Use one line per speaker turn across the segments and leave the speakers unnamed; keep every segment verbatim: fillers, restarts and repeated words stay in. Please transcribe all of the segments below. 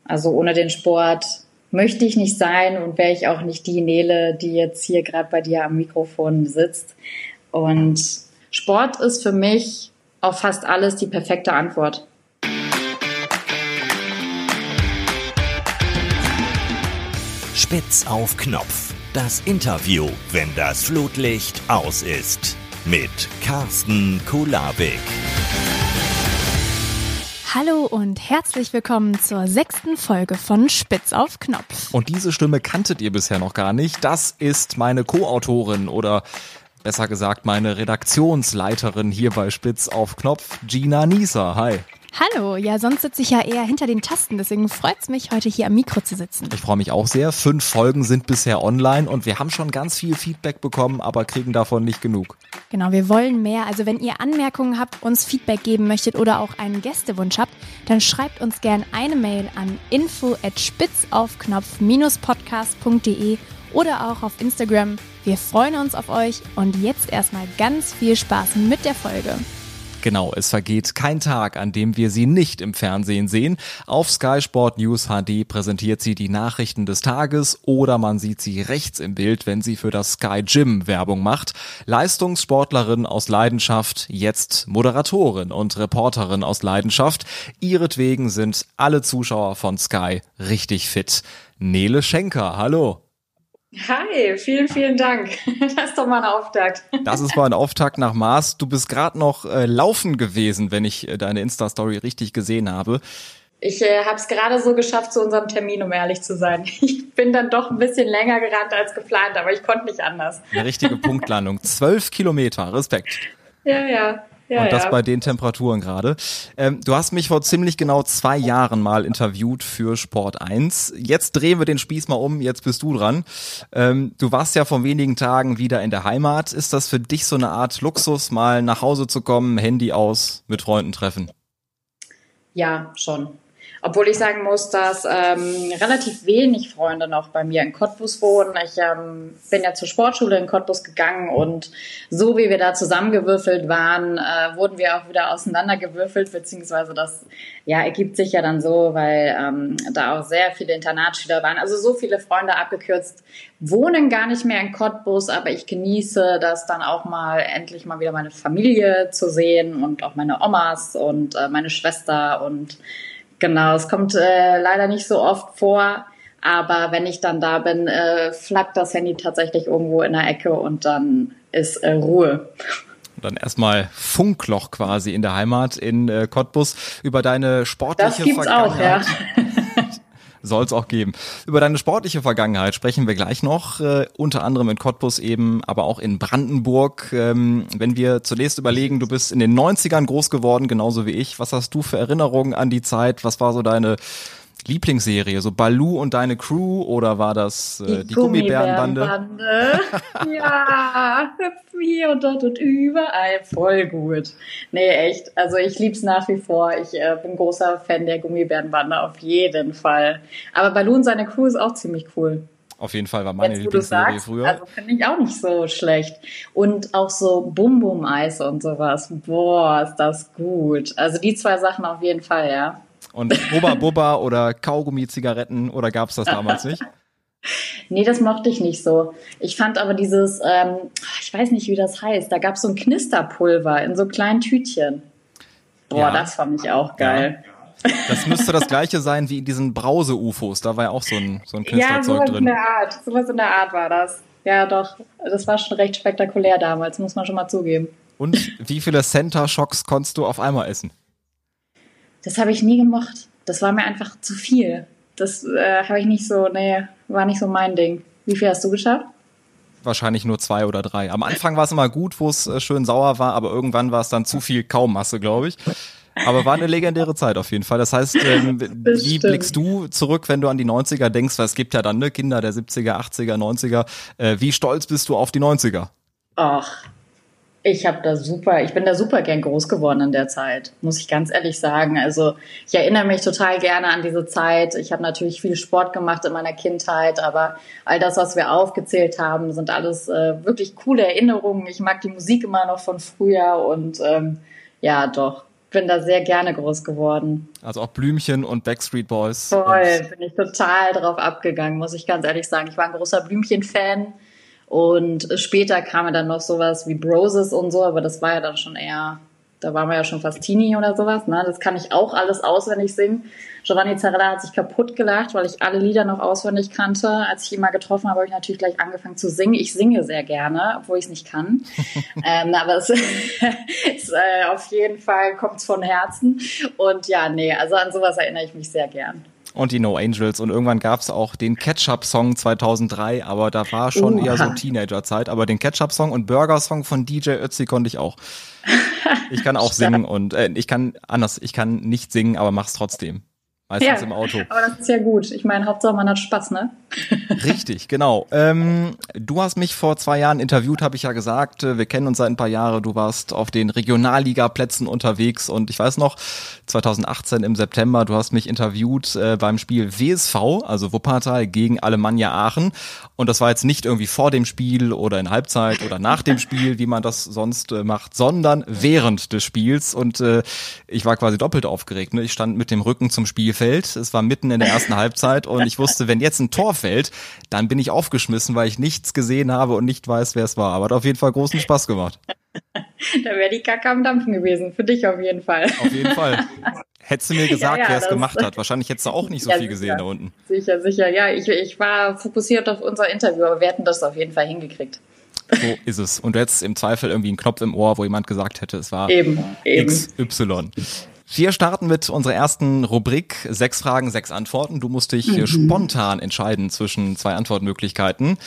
Also ohne den Sport möchte ich nicht sein und wäre ich auch nicht die Nele, die jetzt hier gerade bei dir am Mikrofon sitzt. Und Sport ist für mich auf fast alles die perfekte Antwort.
Spitz auf Knopf. Das Interview, wenn das Flutlicht aus ist. Mit Carsten Kulawik.
Hallo und herzlich willkommen zur sechsten Folge von Spitz auf Knopf.
Und diese Stimme kanntet ihr bisher noch gar nicht. Das ist meine Co-Autorin oder besser gesagt meine Redaktionsleiterin hier bei Spitz auf Knopf, Gina Nieser. Hi.
Hallo, ja, sonst sitze ich ja eher hinter den Tasten, deswegen freut es mich, heute hier am Mikro zu sitzen.
Ich freue mich auch sehr. Fünf Folgen sind bisher online und wir haben schon ganz viel Feedback bekommen, aber kriegen davon nicht genug.
Genau, wir wollen mehr. Also wenn ihr Anmerkungen habt, uns Feedback geben möchtet oder auch einen Gästewunsch habt, dann schreibt uns gern eine Mail an info at spitzaufknopf podcast punkt de oder auch auf Instagram. Wir freuen uns auf euch und jetzt erstmal ganz viel Spaß mit der Folge.
Genau, es vergeht kein Tag, an dem wir sie nicht im Fernsehen sehen. Auf Sky Sport News H D präsentiert sie die Nachrichten des Tages oder man sieht sie rechts im Bild, wenn sie für das Sky Gym Werbung macht. Leistungssportlerin aus Leidenschaft, jetzt Moderatorin und Reporterin aus Leidenschaft. Ihretwegen sind alle Zuschauer von Sky richtig fit. Nele Schenker, hallo.
Hi, vielen, vielen Dank. Das ist doch mal ein Auftakt.
Das ist mal ein Auftakt nach Maß. Du bist gerade noch äh, laufen gewesen, wenn ich äh, deine Insta-Story richtig gesehen habe.
Ich äh, habe es gerade so geschafft zu unserem Termin, um ehrlich zu sein. Ich bin dann doch ein bisschen länger gerannt als geplant, aber ich konnte nicht anders.
Eine richtige Punktlandung. Zwölf Kilometer, Respekt.
Ja, ja. Ja,
und das
ja.
bei den Temperaturen gerade. Ähm, du hast mich vor ziemlich genau zwei Jahren mal interviewt für Sport eins. Jetzt drehen wir den Spieß mal um, jetzt bist du dran. Ähm, du warst ja vor wenigen Tagen wieder in der Heimat. Ist das für dich so eine Art Luxus, mal nach Hause zu kommen, Handy aus, mit Freunden treffen?
Ja, schon. Obwohl ich sagen muss, dass ähm, relativ wenig Freunde noch bei mir in Cottbus wohnen. Ich ähm, bin ja zur Sportschule in Cottbus gegangen und so wie wir da zusammengewürfelt waren, äh, wurden wir auch wieder auseinandergewürfelt, beziehungsweise das ja ergibt sich ja dann so, weil ähm, da auch sehr viele Internatsschüler waren. Also so viele Freunde abgekürzt wohnen gar nicht mehr in Cottbus, aber ich genieße das dann auch mal, endlich mal wieder meine Familie zu sehen und auch meine Omas und äh, meine Schwester und genau, es kommt äh, leider nicht so oft vor, aber wenn ich dann da bin, äh, flackt das Handy tatsächlich irgendwo in der Ecke und dann ist äh, Ruhe.
Und dann erstmal Funkloch quasi in der Heimat in äh, Cottbus über deine sportliche
das gibt's
Vergangenheit.
Auch, ja.
Soll es auch geben. Über deine sportliche Vergangenheit sprechen wir gleich noch, äh, unter anderem in Cottbus eben, aber auch in Brandenburg. Ähm, wenn wir zunächst überlegen, du bist in den neunzigern groß geworden, genauso wie ich. Was hast du für Erinnerungen an die Zeit? Was war so deine Lieblingsserie? So Baloo und deine Crew oder war das äh, die, die Gummibärenbande?
Gummibärenbande. Ja, hüpfen hier und dort und überall. Voll gut. Nee, echt. Also ich lieb's nach wie vor. Ich äh, bin großer Fan der Gummibärenbande, auf jeden Fall. Aber Baloo und seine Crew ist auch ziemlich cool.
Auf jeden Fall war meine
Jetzt,
Lieblingsserie
sagst,
früher.
Also finde ich auch nicht so schlecht. Und auch so Bum-Bum-Eis und sowas. Boah, ist das gut. Also die zwei Sachen auf jeden Fall, ja.
Und Bubba Bubba oder Kaugummi-Zigaretten oder gab's das damals nicht?
Nee, das mochte ich nicht so. Ich fand aber dieses, ähm, ich weiß nicht, wie das heißt, da gab's so ein Knisterpulver in so kleinen Tütchen. Boah, ja. Das fand ich auch geil.
Ja. Das müsste das gleiche sein wie in diesen Brause-U F Os, da war ja auch so ein, so ein Knisterzeug
ja, sowas
drin.
In der Art, sowas in der Art war das. Ja, doch, das war schon recht spektakulär damals, muss man schon mal zugeben.
Und wie viele Center-Shocks konntest du auf einmal essen?
Das habe ich nie gemocht. Das war mir einfach zu viel. Das äh, habe ich nicht so, nee, war nicht so mein Ding. Wie viel hast du geschafft?
Wahrscheinlich nur zwei oder drei. Am Anfang war es immer gut, wo es äh, schön sauer war, aber irgendwann war es dann zu viel Kaumasse, glaube ich. Aber war eine legendäre Zeit auf jeden Fall. Das heißt, ähm,
das
wie
stimmt.
blickst du zurück, wenn du an die neunziger denkst? Weil es gibt ja dann ne, Kinder der siebziger, achtziger, neunziger. Äh, wie stolz bist du auf die neunziger?
Ach, ich habe da super, ich bin da super gern groß geworden in der Zeit, muss ich ganz ehrlich sagen. Also ich erinnere mich total gerne an diese Zeit. Ich habe natürlich viel Sport gemacht in meiner Kindheit, aber all das, was wir aufgezählt haben, sind alles äh, wirklich coole Erinnerungen. Ich mag die Musik immer noch von früher und ähm, ja, doch. bin da sehr gerne groß geworden.
Also auch Blümchen und Backstreet Boys.
Voll, bin ich total drauf abgegangen, muss ich ganz ehrlich sagen. Ich war ein großer Blümchen-Fan und später kam dann noch sowas wie Broses und so, aber das war ja dann schon eher, da waren wir ja schon fast Teenie oder sowas. Ne? Das kann ich auch alles auswendig singen. Giovanni Zarella hat sich kaputt gelacht, weil ich alle Lieder noch auswendig kannte. Als ich ihn mal getroffen habe, habe ich natürlich gleich angefangen zu singen. Ich singe sehr gerne, obwohl ich es nicht kann. ähm, aber es ist äh, auf jeden Fall, kommt es von Herzen. Und ja, nee, also an sowas erinnere ich mich sehr gern.
Und die No Angels. Und irgendwann gab es auch den Ketchup-Song zweitausenddrei, aber da war schon uh, eher so Teenager-Zeit. Aber den Ketchup-Song und Burger-Song von D J Ötzi konnte ich auch. Ich kann auch singen und äh, ich kann anders, ich kann nicht singen, aber mach's trotzdem. Meistens
ja,
im Auto.
Aber das ist ja gut. Ich meine, Hauptsache man hat Spaß, ne?
Richtig, genau. Ähm, du hast mich vor zwei Jahren interviewt, habe ich ja gesagt. Wir kennen uns seit ein paar Jahren. Du warst auf den Regionalliga-Plätzen unterwegs und ich weiß noch, zweitausendachtzehn im September, du hast mich interviewt äh, beim Spiel W S V, also Wuppertal gegen Alemannia Aachen. Und das war jetzt nicht irgendwie vor dem Spiel oder in Halbzeit oder nach dem Spiel, wie man das sonst äh, macht, sondern während des Spiels. Und äh, ich war quasi doppelt aufgeregt. Ne? Ich stand mit dem Rücken zum Spielfeld. Es war mitten in der ersten Halbzeit und ich wusste, wenn jetzt ein Tor fällt, dann bin ich aufgeschmissen, weil ich nichts gesehen habe und nicht weiß, wer es war. Aber hat auf jeden Fall großen Spaß gemacht.
Da wäre die Kacke am Dampfen gewesen. Für dich auf jeden Fall.
Auf jeden Fall. Hättest du mir gesagt, ja, ja, wer es gemacht hat. Wahrscheinlich hättest du auch nicht so
ja,
viel
sicher.
gesehen da unten.
Sicher, sicher. Ja, ich, ich war fokussiert auf unser Interview, aber wir hätten das auf jeden Fall hingekriegt.
So ist es. Und du hättest im Zweifel irgendwie einen Knopf im Ohr, wo jemand gesagt hätte, es war
eben, eben.
X Y. Wir starten mit unserer ersten Rubrik, sechs Fragen, sechs Antworten. Du musst dich mhm. spontan entscheiden zwischen zwei Antwortmöglichkeiten.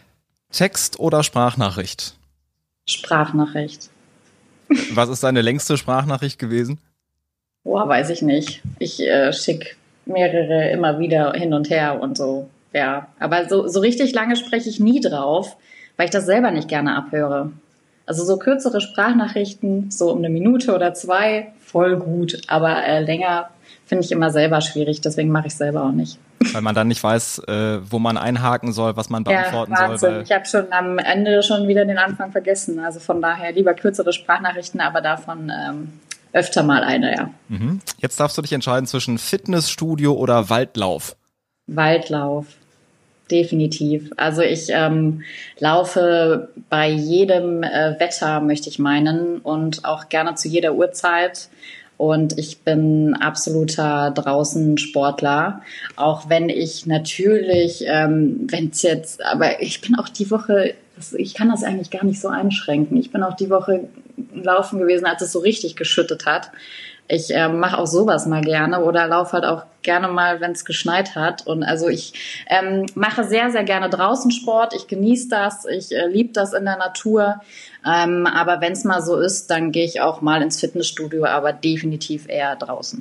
Text oder Sprachnachricht?
Sprachnachricht.
Was ist deine längste Sprachnachricht gewesen?
Boah, weiß ich nicht. Ich äh, schicke mehrere immer wieder hin und her und so. Ja, aber so, so richtig lange spreche ich nie drauf, weil ich das selber nicht gerne abhöre. Also so kürzere Sprachnachrichten, so um eine Minute oder zwei, voll gut. Aber äh, länger finde ich immer selber schwierig, deswegen mache ich es selber auch nicht.
Weil man dann nicht weiß, äh, wo man einhaken soll, was man beantworten
ja, Wahnsinn.
soll. Weil
ich habe schon am Ende schon wieder den Anfang vergessen. Also von daher lieber kürzere Sprachnachrichten, aber davon ähm, öfter mal eine, ja.
Mhm. Jetzt darfst du dich entscheiden zwischen Fitnessstudio oder Waldlauf.
Waldlauf. Definitiv. Also ich ähm, laufe bei jedem äh, Wetter, möchte ich meinen, und auch gerne zu jeder Uhrzeit. Und ich bin absoluter Draußen-Sportler, auch wenn ich natürlich, ähm, wenn es jetzt, aber ich bin auch die Woche, ich kann das eigentlich gar nicht so einschränken. Ich bin auch die Woche laufen gewesen, als es so richtig geschüttet hat. Ich äh, mache auch sowas mal gerne oder laufe halt auch gerne mal, wenn es geschneit hat. Und also ich ähm, mache sehr, sehr gerne draußen Sport. Ich genieße das, ich äh, liebe das in der Natur. Ähm, aber wenn es mal so ist, dann gehe ich auch mal ins Fitnessstudio, aber definitiv eher draußen.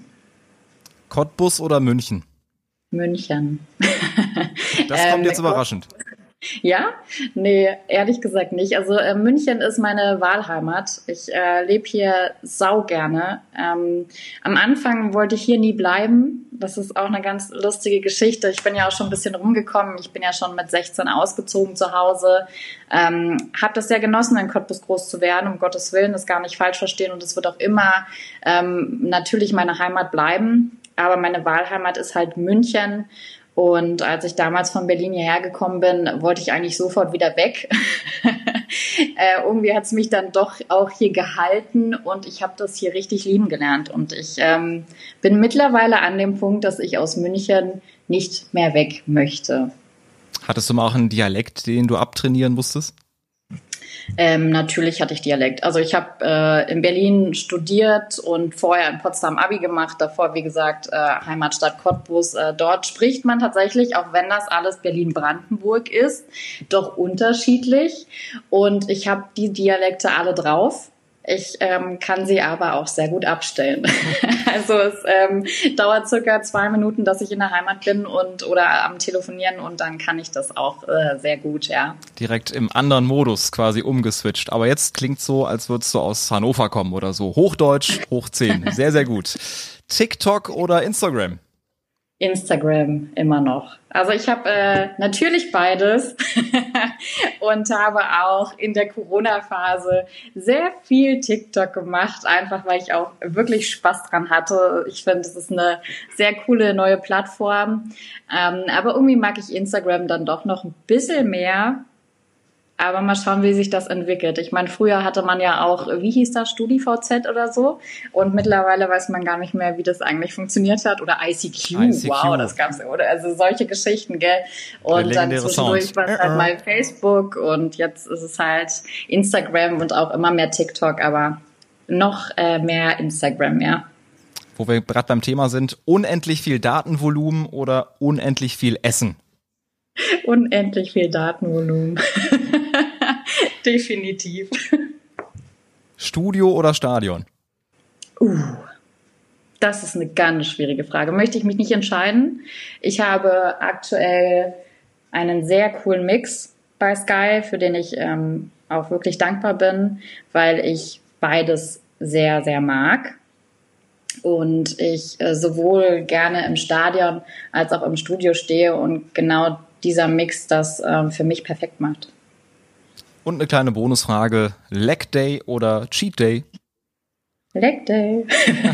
Cottbus oder München?
München.
Das kommt jetzt ähm, überraschend.
Ja? Nee, ehrlich gesagt nicht. Also äh, München ist meine Wahlheimat. Ich äh, lebe hier sau gerne. Ähm, am Anfang wollte ich hier nie bleiben. Das ist auch eine ganz lustige Geschichte. Ich bin ja auch schon ein bisschen rumgekommen. Ich bin ja schon mit sechzehn ausgezogen zu Hause. Ähm, habe das sehr genossen, in Cottbus groß zu werden. Um Gottes Willen, das gar nicht falsch verstehen. Und es wird auch immer ähm, natürlich meine Heimat bleiben. Aber meine Wahlheimat ist halt München. Und als ich damals von Berlin hierher gekommen bin, wollte ich eigentlich sofort wieder weg. äh, irgendwie hat es mich dann doch auch hier gehalten und ich habe das hier richtig lieben gelernt. Und ich ähm, bin mittlerweile an dem Punkt, dass ich aus München nicht mehr weg möchte.
Hattest du mal auch einen Dialekt, den du abtrainieren musstest?
Ähm, natürlich hatte ich Dialekt. Also ich habe äh, in Berlin studiert und vorher in Potsdam Abi gemacht. Davor, wie gesagt, äh, Heimatstadt Cottbus. Äh, dort spricht man tatsächlich, auch wenn das alles Berlin-Brandenburg ist, doch unterschiedlich. Und ich habe die Dialekte alle drauf. Ich ähm, kann sie aber auch sehr gut abstellen. Also es ähm, dauert circa zwei Minuten, dass ich in der Heimat bin und oder am Telefonieren und dann kann ich das auch äh, sehr gut, ja.
Direkt im anderen Modus quasi umgeswitcht. Aber jetzt klingt so, als würdest du aus Hannover kommen oder so. Hochdeutsch, hoch zehn. Sehr, sehr gut. TikTok oder Instagram?
Instagram immer noch. Also ich habe äh, natürlich beides und habe auch in der Corona-Phase sehr viel TikTok gemacht, einfach weil ich auch wirklich Spaß dran hatte. Ich finde, es ist eine sehr coole neue Plattform, ähm, aber irgendwie mag ich Instagram dann doch noch ein bisschen mehr. Aber mal schauen, wie sich das entwickelt. Ich meine, früher hatte man ja auch, wie hieß das, StudiVZ oder so. Und mittlerweile weiß man gar nicht mehr, wie das eigentlich funktioniert hat. Oder I C Q, I C Q. Wow, das gab's. Oder also solche Geschichten, gell. Und dann zwischendurch war es halt mal Facebook und jetzt ist es halt Instagram und auch immer mehr TikTok, aber noch äh, mehr Instagram, ja.
Wo wir gerade beim Thema sind, unendlich viel Datenvolumen oder unendlich viel Essen?
Unendlich viel Datenvolumen. Definitiv.
Studio oder Stadion?
Uh, das ist eine ganz schwierige Frage. Möchte ich mich nicht entscheiden. Ich habe aktuell einen sehr coolen Mix bei Sky, für den ich ähm, auch wirklich dankbar bin, weil ich beides sehr, sehr mag. Und ich äh, sowohl gerne im Stadion als auch im Studio stehe und genau dieser Mix das äh, für mich perfekt macht.
Und eine kleine Bonusfrage, Leg Day oder Cheat Day?
Leg Day.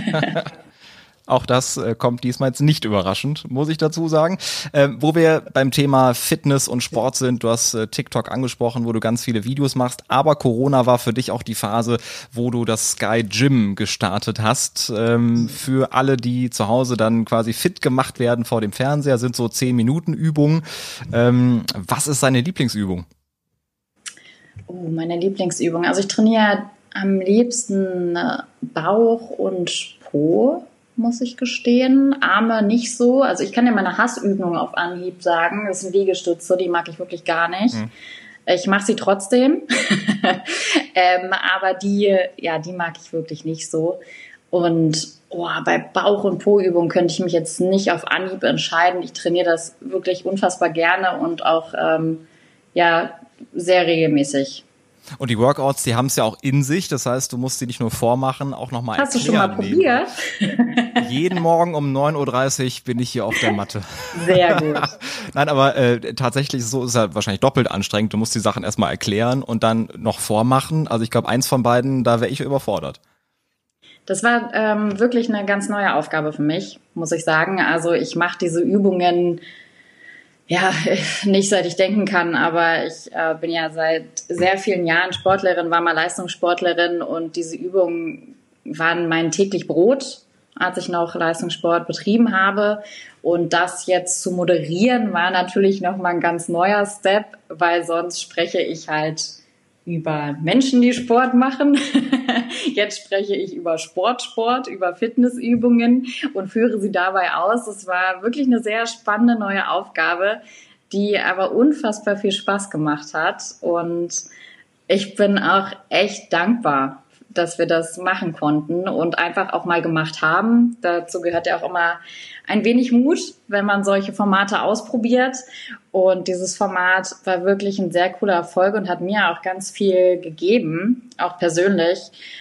Auch das äh, kommt diesmal jetzt nicht überraschend, muss ich dazu sagen. Äh, wo wir beim Thema Fitness und Sport sind, du hast äh, TikTok angesprochen, wo du ganz viele Videos machst, aber Corona war für dich auch die Phase, wo du das Sky Gym gestartet hast. Ähm, für alle, die zu Hause dann quasi fit gemacht werden vor dem Fernseher, sind so zehn Minuten Übungen. Ähm, was ist deine Lieblingsübung?
Oh, meine Lieblingsübung. Also ich trainiere am liebsten Bauch und Po, muss ich gestehen. Arme nicht so. Also ich kann dir meine Hassübung auf Anhieb sagen. Das sind Liegestütze, die mag ich wirklich gar nicht. Mhm. Ich mache sie trotzdem. ähm, aber die, ja, die mag ich wirklich nicht so. Und oh, bei Bauch- und Po-Übungen könnte ich mich jetzt nicht auf Anhieb entscheiden. Ich trainiere das wirklich unfassbar gerne und auch ähm, ja sehr regelmäßig.
Und die Workouts, die haben es ja auch in sich, das heißt, du musst sie nicht nur vormachen, auch nochmal erklären.
Hast du schon mal probiert?
Jeden Morgen um neun Uhr dreißig bin ich hier auf der Matte.
Sehr gut. Nein,
aber äh, tatsächlich so ist es halt wahrscheinlich doppelt anstrengend. Du musst die Sachen erstmal erklären und dann noch vormachen. Also ich glaube, eins von beiden, da wäre ich überfordert.
Das war ähm, wirklich eine ganz neue Aufgabe für mich, muss ich sagen. Also ich mache diese Übungen ja, nicht seit ich denken kann, aber ich äh, bin ja seit sehr vielen Jahren Sportlerin, war mal Leistungssportlerin und diese Übungen waren mein täglich Brot, als ich noch Leistungssport betrieben habe. Und das jetzt zu moderieren war natürlich nochmal ein ganz neuer Step, weil sonst spreche ich halt über Menschen, die Sport machen. Jetzt spreche ich über Sportsport, über Fitnessübungen und führe sie dabei aus. Es war wirklich eine sehr spannende neue Aufgabe, die aber unfassbar viel Spaß gemacht hat. Und ich bin auch echt dankbar, dass wir das machen konnten und einfach auch mal gemacht haben. Dazu gehört ja auch immer ein wenig Mut, wenn man solche Formate ausprobiert. Und dieses Format war wirklich ein sehr cooler Erfolg und hat mir auch ganz viel gegeben, auch persönlich,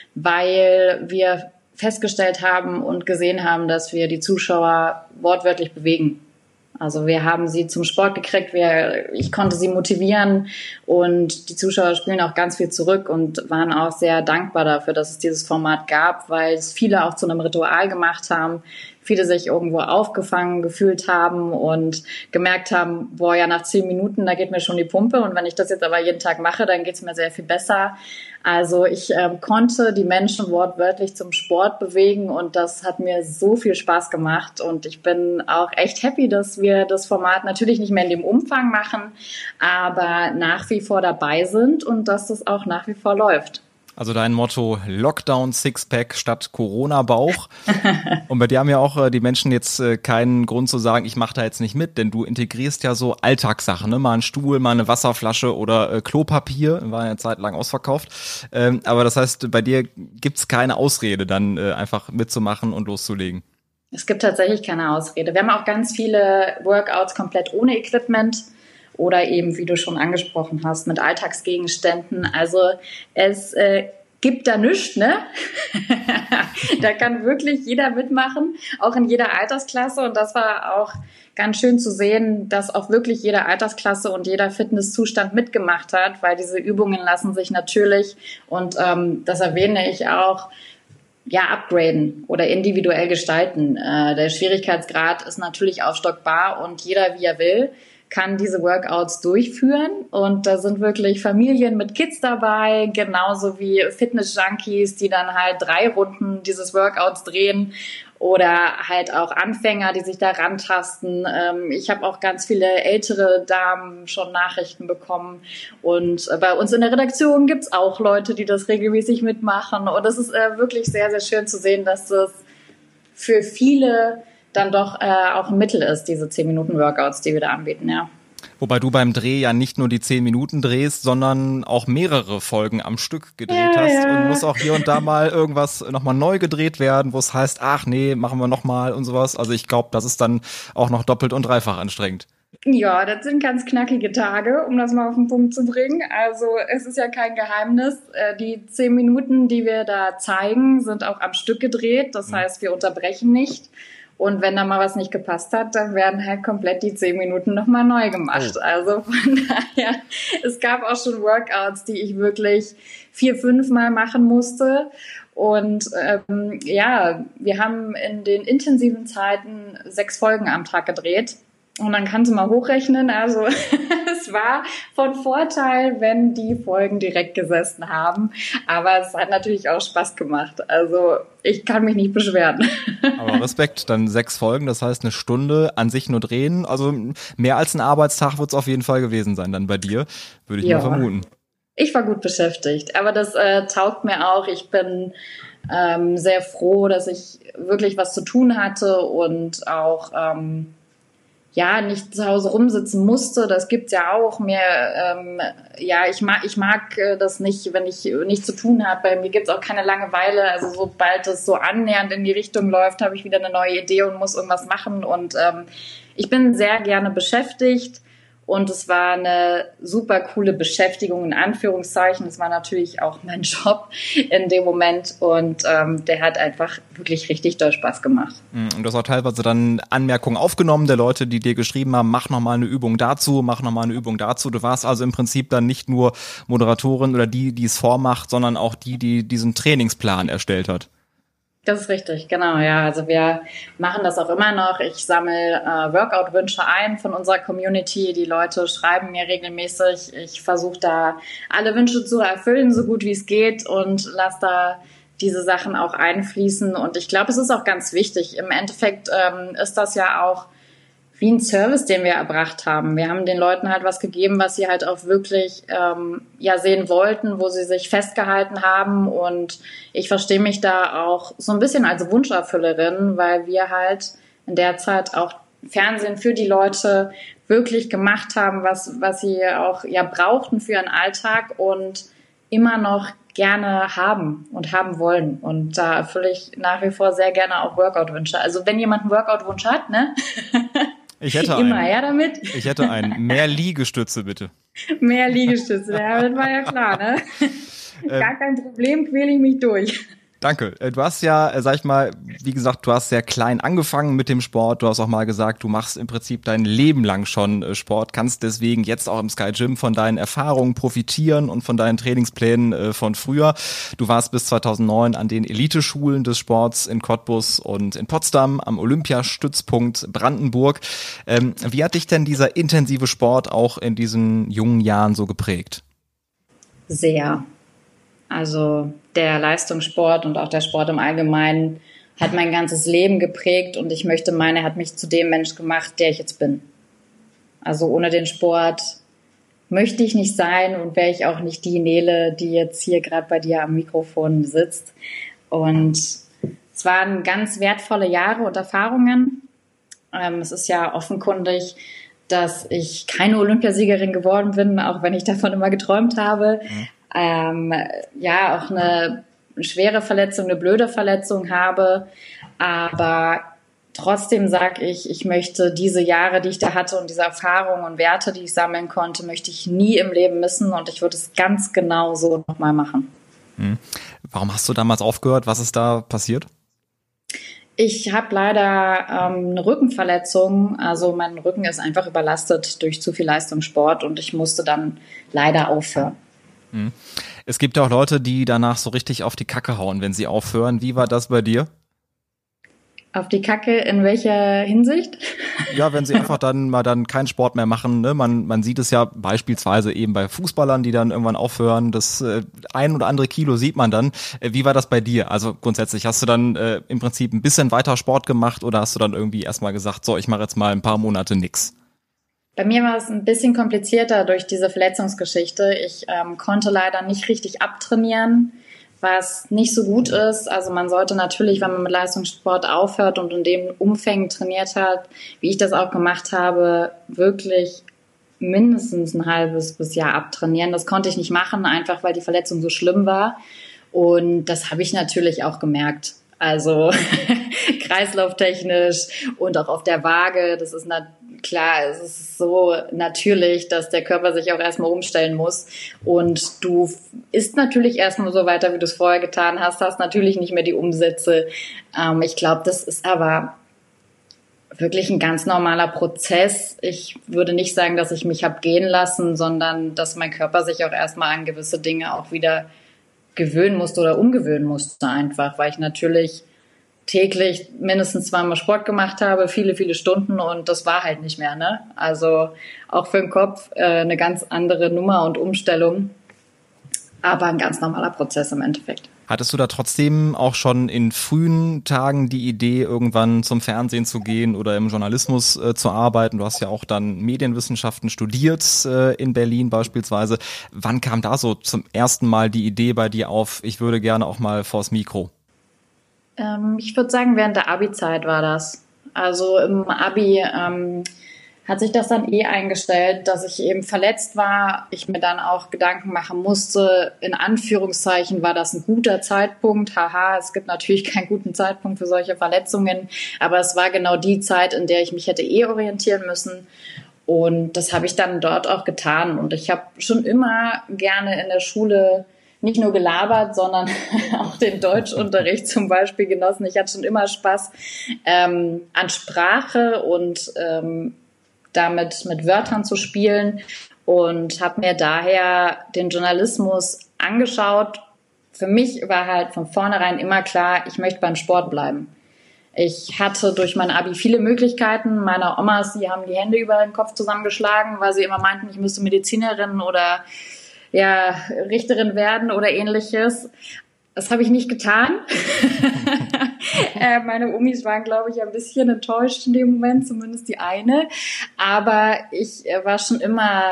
weil wir festgestellt haben und gesehen haben, dass wir die Zuschauer wortwörtlich bewegen. Also wir haben sie zum Sport gekriegt, wir, ich konnte sie motivieren und die Zuschauer spielen auch ganz viel zurück und waren auch sehr dankbar dafür, dass es dieses Format gab, weil es viele auch zu einem Ritual gemacht haben, viele sich irgendwo aufgefangen gefühlt haben und gemerkt haben, boah, ja, nach zehn Minuten, da geht mir schon die Pumpe und wenn ich das jetzt aber jeden Tag mache, dann geht's mir sehr viel besser. Also ich äh, konnte die Menschen wortwörtlich zum Sport bewegen und das hat mir so viel Spaß gemacht und ich bin auch echt happy, dass wir das Format natürlich nicht mehr in dem Umfang machen, aber nach wie vor dabei sind und dass das auch nach wie vor läuft.
Also dein Motto Lockdown Sixpack statt Corona-Bauch. Und bei dir haben ja auch die Menschen jetzt keinen Grund zu sagen, ich mache da jetzt nicht mit, denn du integrierst ja so Alltagssachen, ne? Mal einen Stuhl, mal eine Wasserflasche oder äh, Klopapier, war eine Zeit lang ausverkauft. Ähm, aber das heißt, bei dir gibt's keine Ausrede, dann äh, einfach mitzumachen und loszulegen.
Es gibt tatsächlich keine Ausrede. Wir haben auch ganz viele Workouts komplett ohne Equipment. Oder eben, wie du schon angesprochen hast, mit Alltagsgegenständen. Also es äh, gibt da nichts, ne? Da kann wirklich jeder mitmachen, auch in jeder Altersklasse. Und das war auch ganz schön zu sehen, dass auch wirklich jede Altersklasse und jeder Fitnesszustand mitgemacht hat, weil diese Übungen lassen sich natürlich, und ähm, das erwähne ich auch, ja, upgraden oder individuell gestalten. Äh, der Schwierigkeitsgrad ist natürlich aufstockbar und jeder, wie er will, kann diese Workouts durchführen. Und da sind wirklich Familien mit Kids dabei, genauso wie Fitness-Junkies, die dann halt drei Runden dieses Workouts drehen, oder halt auch Anfänger, die sich da rantasten. Ähm, ich habe auch ganz viele ältere Damen schon Nachrichten bekommen. Und äh, bei uns in der Redaktion gibt's auch Leute, die das regelmäßig mitmachen. Und es ist äh, wirklich sehr, sehr schön zu sehen, dass das für viele dann doch äh, auch ein Mittel ist, diese zehn Minuten Workouts, die wir da anbieten, ja.
Wobei du beim Dreh ja nicht nur die zehn Minuten drehst, sondern auch mehrere Folgen am Stück gedreht ja, hast ja. Und muss auch hier und da mal irgendwas nochmal neu gedreht werden, wo es heißt, ach nee, machen wir nochmal und sowas. Also ich glaube, das ist dann auch noch doppelt und dreifach anstrengend.
Ja, das sind ganz knackige Tage, um das mal auf den Punkt zu bringen. Also es ist ja kein Geheimnis. Die zehn Minuten, die wir da zeigen, sind auch am Stück gedreht. Das heißt, wir unterbrechen nicht. Und wenn da mal was nicht gepasst hat, dann werden halt komplett die zehn Minuten nochmal neu gemacht. Oh. Also von daher, es gab auch schon Workouts, die ich wirklich vier, fünf Mal machen musste. Und ähm, ja, wir haben in den intensiven Zeiten sechs Folgen am Tag gedreht. Und dann kannst du mal hochrechnen, also es war von Vorteil, wenn die Folgen direkt gesessen haben, aber es hat natürlich auch Spaß gemacht, also ich kann mich nicht beschweren.
Aber Respekt, dann sechs Folgen, das heißt eine Stunde an sich nur drehen, also mehr als ein Arbeitstag wird es auf jeden Fall gewesen sein dann bei dir, würde ich ja. mal vermuten.
Ich war gut beschäftigt, aber das äh, taugt mir auch, ich bin ähm, sehr froh, dass ich wirklich was zu tun hatte und auch ähm, ja, nicht zu Hause rumsitzen musste, das gibt's ja auch. Mir, ähm, ja, ich mag, ich mag das nicht, wenn ich nichts zu tun habe. Bei mir gibt's auch keine Langeweile. Also sobald es so annähernd in die Richtung läuft, habe ich wieder eine neue Idee und muss irgendwas machen. Und ähm, ich bin sehr gerne beschäftigt. Und es war eine super coole Beschäftigung, in Anführungszeichen. Es war natürlich auch mein Job in dem Moment. Und ähm, der hat einfach wirklich richtig doll Spaß gemacht.
Und du hast auch teilweise dann Anmerkungen aufgenommen der Leute, die dir geschrieben haben, mach nochmal eine Übung dazu, mach nochmal eine Übung dazu. Du warst also im Prinzip dann nicht nur Moderatorin oder die, die es vormacht, sondern auch die, die diesen Trainingsplan erstellt hat.
Das ist richtig, genau, ja. Also wir machen das auch immer noch. Ich sammle äh, Workout-Wünsche ein von unserer Community. Die Leute schreiben mir regelmäßig. Ich versuche da alle Wünsche zu erfüllen, so gut wie es geht, und lasse da diese Sachen auch einfließen. Und ich glaube, es ist auch ganz wichtig. Im Endeffekt ähm, ist das ja auch wie ein Service, den wir erbracht haben. Wir haben den Leuten halt was gegeben, was sie halt auch wirklich ähm, ja sehen wollten, wo sie sich festgehalten haben. Und ich verstehe mich da auch so ein bisschen als Wunscherfüllerin, weil wir halt in der Zeit auch Fernsehen für die Leute wirklich gemacht haben, was was sie auch ja brauchten für ihren Alltag und immer noch gerne haben und haben wollen. Und da erfülle ich nach wie vor sehr gerne auch Workout-Wünsche. Also wenn jemand einen Workout-Wunsch hat, ne?
Ich hätte
einen. Immer
her
damit.
Ich hätte einen. Mehr Liegestütze, bitte.
Mehr Liegestütze, ja, das war ja klar, ne? Gar kein Problem, quäle ich mich durch.
Danke. Du hast ja, sag ich mal, wie gesagt, du hast sehr klein angefangen mit dem Sport. Du hast auch mal gesagt, du machst im Prinzip dein Leben lang schon Sport, kannst deswegen jetzt auch im Sky Gym von deinen Erfahrungen profitieren und von deinen Trainingsplänen von früher. Du warst bis zweitausendneun an den Eliteschulen des Sports in Cottbus und in Potsdam am Olympiastützpunkt Brandenburg. Ähm, wie hat dich denn dieser intensive Sport auch in diesen jungen Jahren so geprägt?
Sehr. Also der Leistungssport und auch der Sport im Allgemeinen hat mein ganzes Leben geprägt und ich möchte meinen, er hat mich zu dem Mensch gemacht, der ich jetzt bin. Also ohne den Sport möchte ich nicht sein und wäre ich auch nicht die Nele, die jetzt hier gerade bei dir am Mikrofon sitzt. Und es waren ganz wertvolle Jahre und Erfahrungen. Ähm, es ist ja offenkundig, dass ich keine Olympiasiegerin geworden bin, auch wenn ich davon immer geträumt habe. Mhm. Ähm, ja, auch eine schwere Verletzung, eine blöde Verletzung habe, aber trotzdem sage ich, ich möchte diese Jahre, die ich da hatte und diese Erfahrungen und Werte, die ich sammeln konnte, möchte ich nie im Leben missen und ich würde es ganz genau so nochmal machen.
Hm. Warum hast du damals aufgehört? Was ist da passiert?
Ich habe leider ähm, eine Rückenverletzung. Also mein Rücken ist einfach überlastet durch zu viel Leistungssport und ich musste dann leider aufhören.
Es gibt ja auch Leute, die danach so richtig auf die Kacke hauen, wenn sie aufhören. Wie war das bei dir?
Auf die Kacke in welcher Hinsicht?
Ja, wenn sie einfach dann mal dann keinen Sport mehr machen, ne? Man, man sieht es ja beispielsweise eben bei Fußballern, die dann irgendwann aufhören. Das äh, ein oder andere Kilo sieht man dann. Äh, wie war das bei dir? Also grundsätzlich, hast du dann äh, im Prinzip ein bisschen weiter Sport gemacht oder hast du dann irgendwie erstmal gesagt, so, ich mache jetzt mal ein paar Monate nix?
Bei mir war es ein bisschen komplizierter durch diese Verletzungsgeschichte. Ich ähm, konnte leider nicht richtig abtrainieren, was nicht so gut ist. Also man sollte natürlich, wenn man mit Leistungssport aufhört und in dem Umfang trainiert hat, wie ich das auch gemacht habe, wirklich mindestens ein halbes bis Jahr abtrainieren. Das konnte ich nicht machen, einfach weil die Verletzung so schlimm war. Und das habe ich natürlich auch gemerkt. Also kreislauftechnisch und auch auf der Waage, das ist na- klar, es ist so natürlich, dass der Körper sich auch erstmal umstellen muss und du isst natürlich erstmal so weiter, wie du es vorher getan hast, hast natürlich nicht mehr die Umsätze. Ähm, ich glaube, das ist aber wirklich ein ganz normaler Prozess. Ich würde nicht sagen, dass ich mich habe gehen lassen, sondern dass mein Körper sich auch erstmal an gewisse Dinge auch wieder gewöhnen musste oder umgewöhnen musste einfach, weil ich natürlich täglich mindestens zweimal Sport gemacht habe, viele, viele Stunden und das war halt nicht mehr, ne? Also auch für den Kopf äh, eine ganz andere Nummer und Umstellung, aber ein ganz normaler Prozess im Endeffekt.
Hattest du da trotzdem auch schon in frühen Tagen die Idee, irgendwann zum Fernsehen zu gehen oder im Journalismus äh, zu arbeiten? Du hast ja auch dann Medienwissenschaften studiert äh, in Berlin beispielsweise. Wann kam da so zum ersten Mal die Idee bei dir auf, ich würde gerne auch mal vors Mikro?
Ähm, ich würde sagen, während der Abi-Zeit war das. Also im Abi ähm, hat sich das dann eh eingestellt, dass ich eben verletzt war. Ich mir dann auch Gedanken machen musste, in Anführungszeichen war das ein guter Zeitpunkt. Haha, es gibt natürlich keinen guten Zeitpunkt für solche Verletzungen, aber es war genau die Zeit, in der ich mich hätte eh orientieren müssen. Und das habe ich dann dort auch getan. Und ich habe schon immer gerne in der Schule nicht nur gelabert, sondern auch den Deutschunterricht zum Beispiel genossen. Ich hatte schon immer Spaß ähm, an Sprache und ähm, damit mit Wörtern zu spielen und habe mir daher den Journalismus angeschaut. Für mich war halt von vornherein immer klar, ich möchte beim Sport bleiben. Ich hatte durch mein Abi viele Möglichkeiten. Meine Omas, die haben die Hände über den Kopf zusammengeschlagen, weil sie immer meinten, ich müsste Medizinerin oder ja, Richterin werden oder ähnliches. Das habe ich nicht getan. äh, meine Omis waren, glaube ich, ein bisschen enttäuscht in dem Moment, zumindest die eine. Aber ich äh, war schon immer,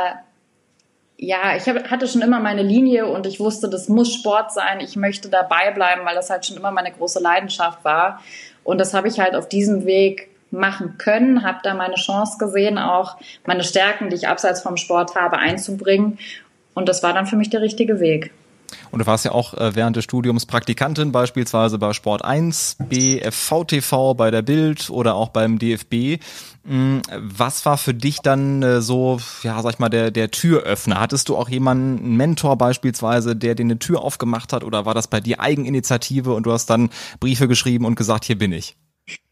ja, ich hab, hatte schon immer meine Linie und ich wusste, das muss Sport sein. Ich möchte dabei bleiben, weil das halt schon immer meine große Leidenschaft war. Und das habe ich halt auf diesem Weg machen können, habe da meine Chance gesehen, auch meine Stärken, die ich abseits vom Sport habe, einzubringen. Und das war dann für mich der richtige Weg.
Und du warst ja auch äh, während des Studiums Praktikantin, beispielsweise bei Sport eins, B F V T V, bei der Bild oder auch beim D F B. Was war für dich dann äh, so, ja, sag ich mal, der, der Türöffner? Hattest du auch jemanden, einen Mentor beispielsweise, der dir eine Tür aufgemacht hat, oder war das bei dir Eigeninitiative und du hast dann Briefe geschrieben und gesagt, hier bin ich?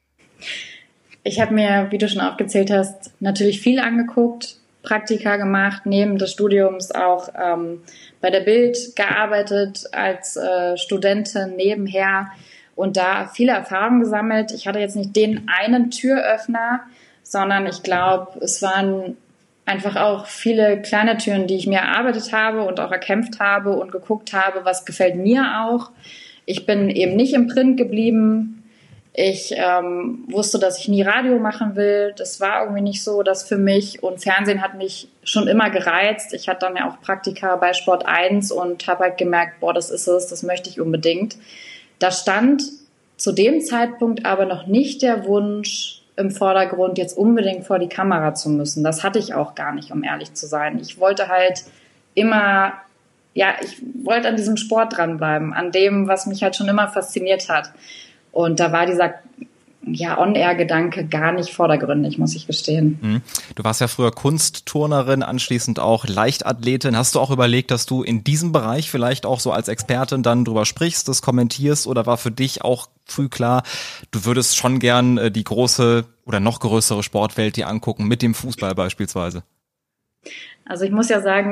Ich habe mir, wie du schon aufgezählt hast, natürlich viel angeguckt, Praktika gemacht, neben des Studiums auch ähm, bei der Bild gearbeitet als äh, Studentin nebenher und da viele Erfahrungen gesammelt. Ich hatte jetzt nicht den einen Türöffner, sondern ich glaube, es waren einfach auch viele kleine Türen, die ich mir erarbeitet habe und auch erkämpft habe und geguckt habe, was gefällt mir auch. Ich bin eben nicht im Print geblieben. Ich ähm, wusste, dass ich nie Radio machen will. Das war irgendwie nicht so das für mich. Und Fernsehen hat mich schon immer gereizt. Ich hatte dann ja auch Praktika bei Sport eins und habe halt gemerkt, boah, das ist es, das möchte ich unbedingt. Da stand zu dem Zeitpunkt aber noch nicht der Wunsch im Vordergrund, jetzt unbedingt vor die Kamera zu müssen. Das hatte ich auch gar nicht, um ehrlich zu sein. Ich wollte halt immer, ja, ich wollte an diesem Sport dranbleiben, an dem, was mich halt schon immer fasziniert hat. Und da war dieser ja, On-Air-Gedanke gar nicht vordergründig, muss ich gestehen.
Du warst ja früher Kunstturnerin, anschließend auch Leichtathletin. Hast du auch überlegt, dass du in diesem Bereich vielleicht auch so als Expertin dann drüber sprichst, das kommentierst, oder war für dich auch früh klar, du würdest schon gern die große oder noch größere Sportwelt dir angucken, mit dem Fußball beispielsweise?
Also ich muss ja sagen,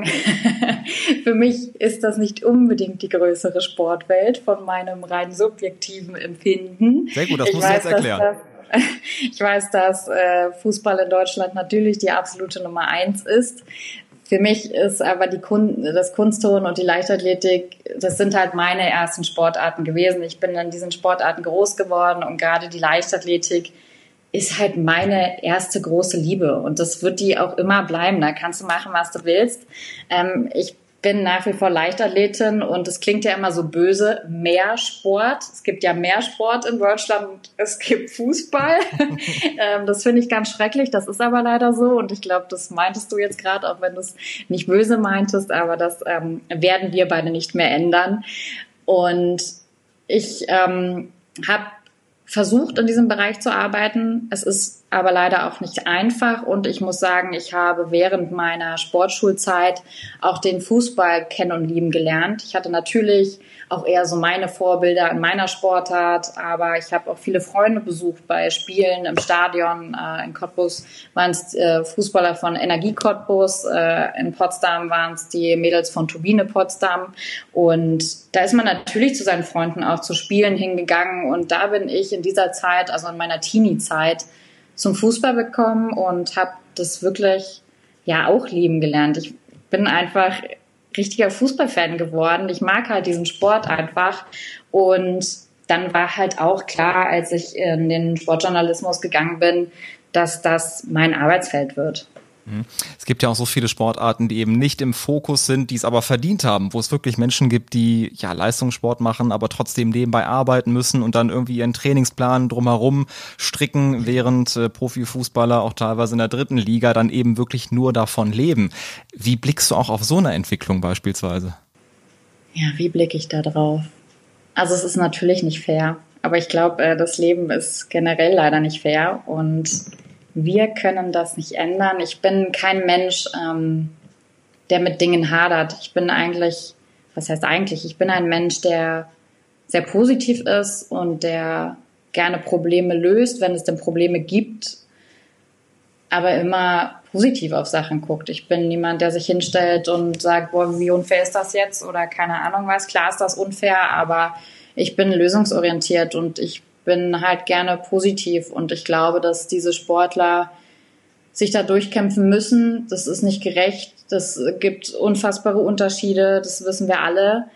für mich ist das nicht unbedingt die größere Sportwelt von meinem rein subjektiven Empfinden.
Sehr gut, das
ich
musst
weiß,
du jetzt erklären.
Das, ich weiß, dass äh, Fußball in Deutschland natürlich die absolute Nummer eins ist. Für mich ist aber die Kun- das Kunstturnen und die Leichtathletik, das sind halt meine ersten Sportarten gewesen. Ich bin in diesen Sportarten groß geworden und gerade die Leichtathletik ist halt meine erste große Liebe und das wird die auch immer bleiben. Da kannst du machen, was du willst. Ähm, ich bin nach wie vor Leichtathletin und es klingt ja immer so böse, mehr Sport. Es gibt ja mehr Sport in Deutschland, es gibt Fußball. ähm, das finde ich ganz schrecklich, das ist aber leider so und ich glaube, das meintest du jetzt gerade, auch wenn du es nicht böse meintest, aber das ähm, werden wir beide nicht mehr ändern. Und ich ähm, habe versucht, in diesem Bereich zu arbeiten. Es ist aber leider auch nicht einfach und ich muss sagen, ich habe während meiner Sportschulzeit auch den Fußball kennen und lieben gelernt. Ich hatte natürlich auch eher so meine Vorbilder in meiner Sportart, aber ich habe auch viele Freunde besucht bei Spielen im Stadion. Äh, in Cottbus waren es äh, Fußballer von Energie Cottbus, äh, in Potsdam waren es die Mädels von Turbine Potsdam und da ist man natürlich zu seinen Freunden auch zu Spielen hingegangen und da bin ich in dieser Zeit, also in meiner Teenie-Zeit, zum Fußball gekommen und habe das wirklich ja auch lieben gelernt. Ich bin einfach richtiger Fußballfan geworden. Ich mag halt diesen Sport einfach und dann war halt auch klar, als ich in den Sportjournalismus gegangen bin, dass das mein Arbeitsfeld wird.
Es gibt ja auch so viele Sportarten, die eben nicht im Fokus sind, die es aber verdient haben, wo es wirklich Menschen gibt, die ja Leistungssport machen, aber trotzdem nebenbei arbeiten müssen und dann irgendwie ihren Trainingsplan drumherum stricken, während äh, Profifußballer auch teilweise in der dritten Liga dann eben wirklich nur davon leben. Wie blickst du auch auf so eine Entwicklung beispielsweise?
Ja, wie blicke ich da drauf? Also es ist natürlich nicht fair, aber ich glaube, äh, das Leben ist generell leider nicht fair und wir können das nicht ändern. Ich bin kein Mensch, ähm, der mit Dingen hadert. Ich bin eigentlich, was heißt eigentlich? Ich bin ein Mensch, der sehr positiv ist und der gerne Probleme löst, wenn es denn Probleme gibt, aber immer positiv auf Sachen guckt. Ich bin niemand, der sich hinstellt und sagt, boah, wie unfair ist das jetzt oder keine Ahnung was. Klar ist das unfair, aber ich bin lösungsorientiert und ich bin halt gerne positiv und ich glaube, dass diese Sportler sich da durchkämpfen müssen. Das ist nicht gerecht. Das gibt unfassbare Unterschiede. Das wissen wir alle.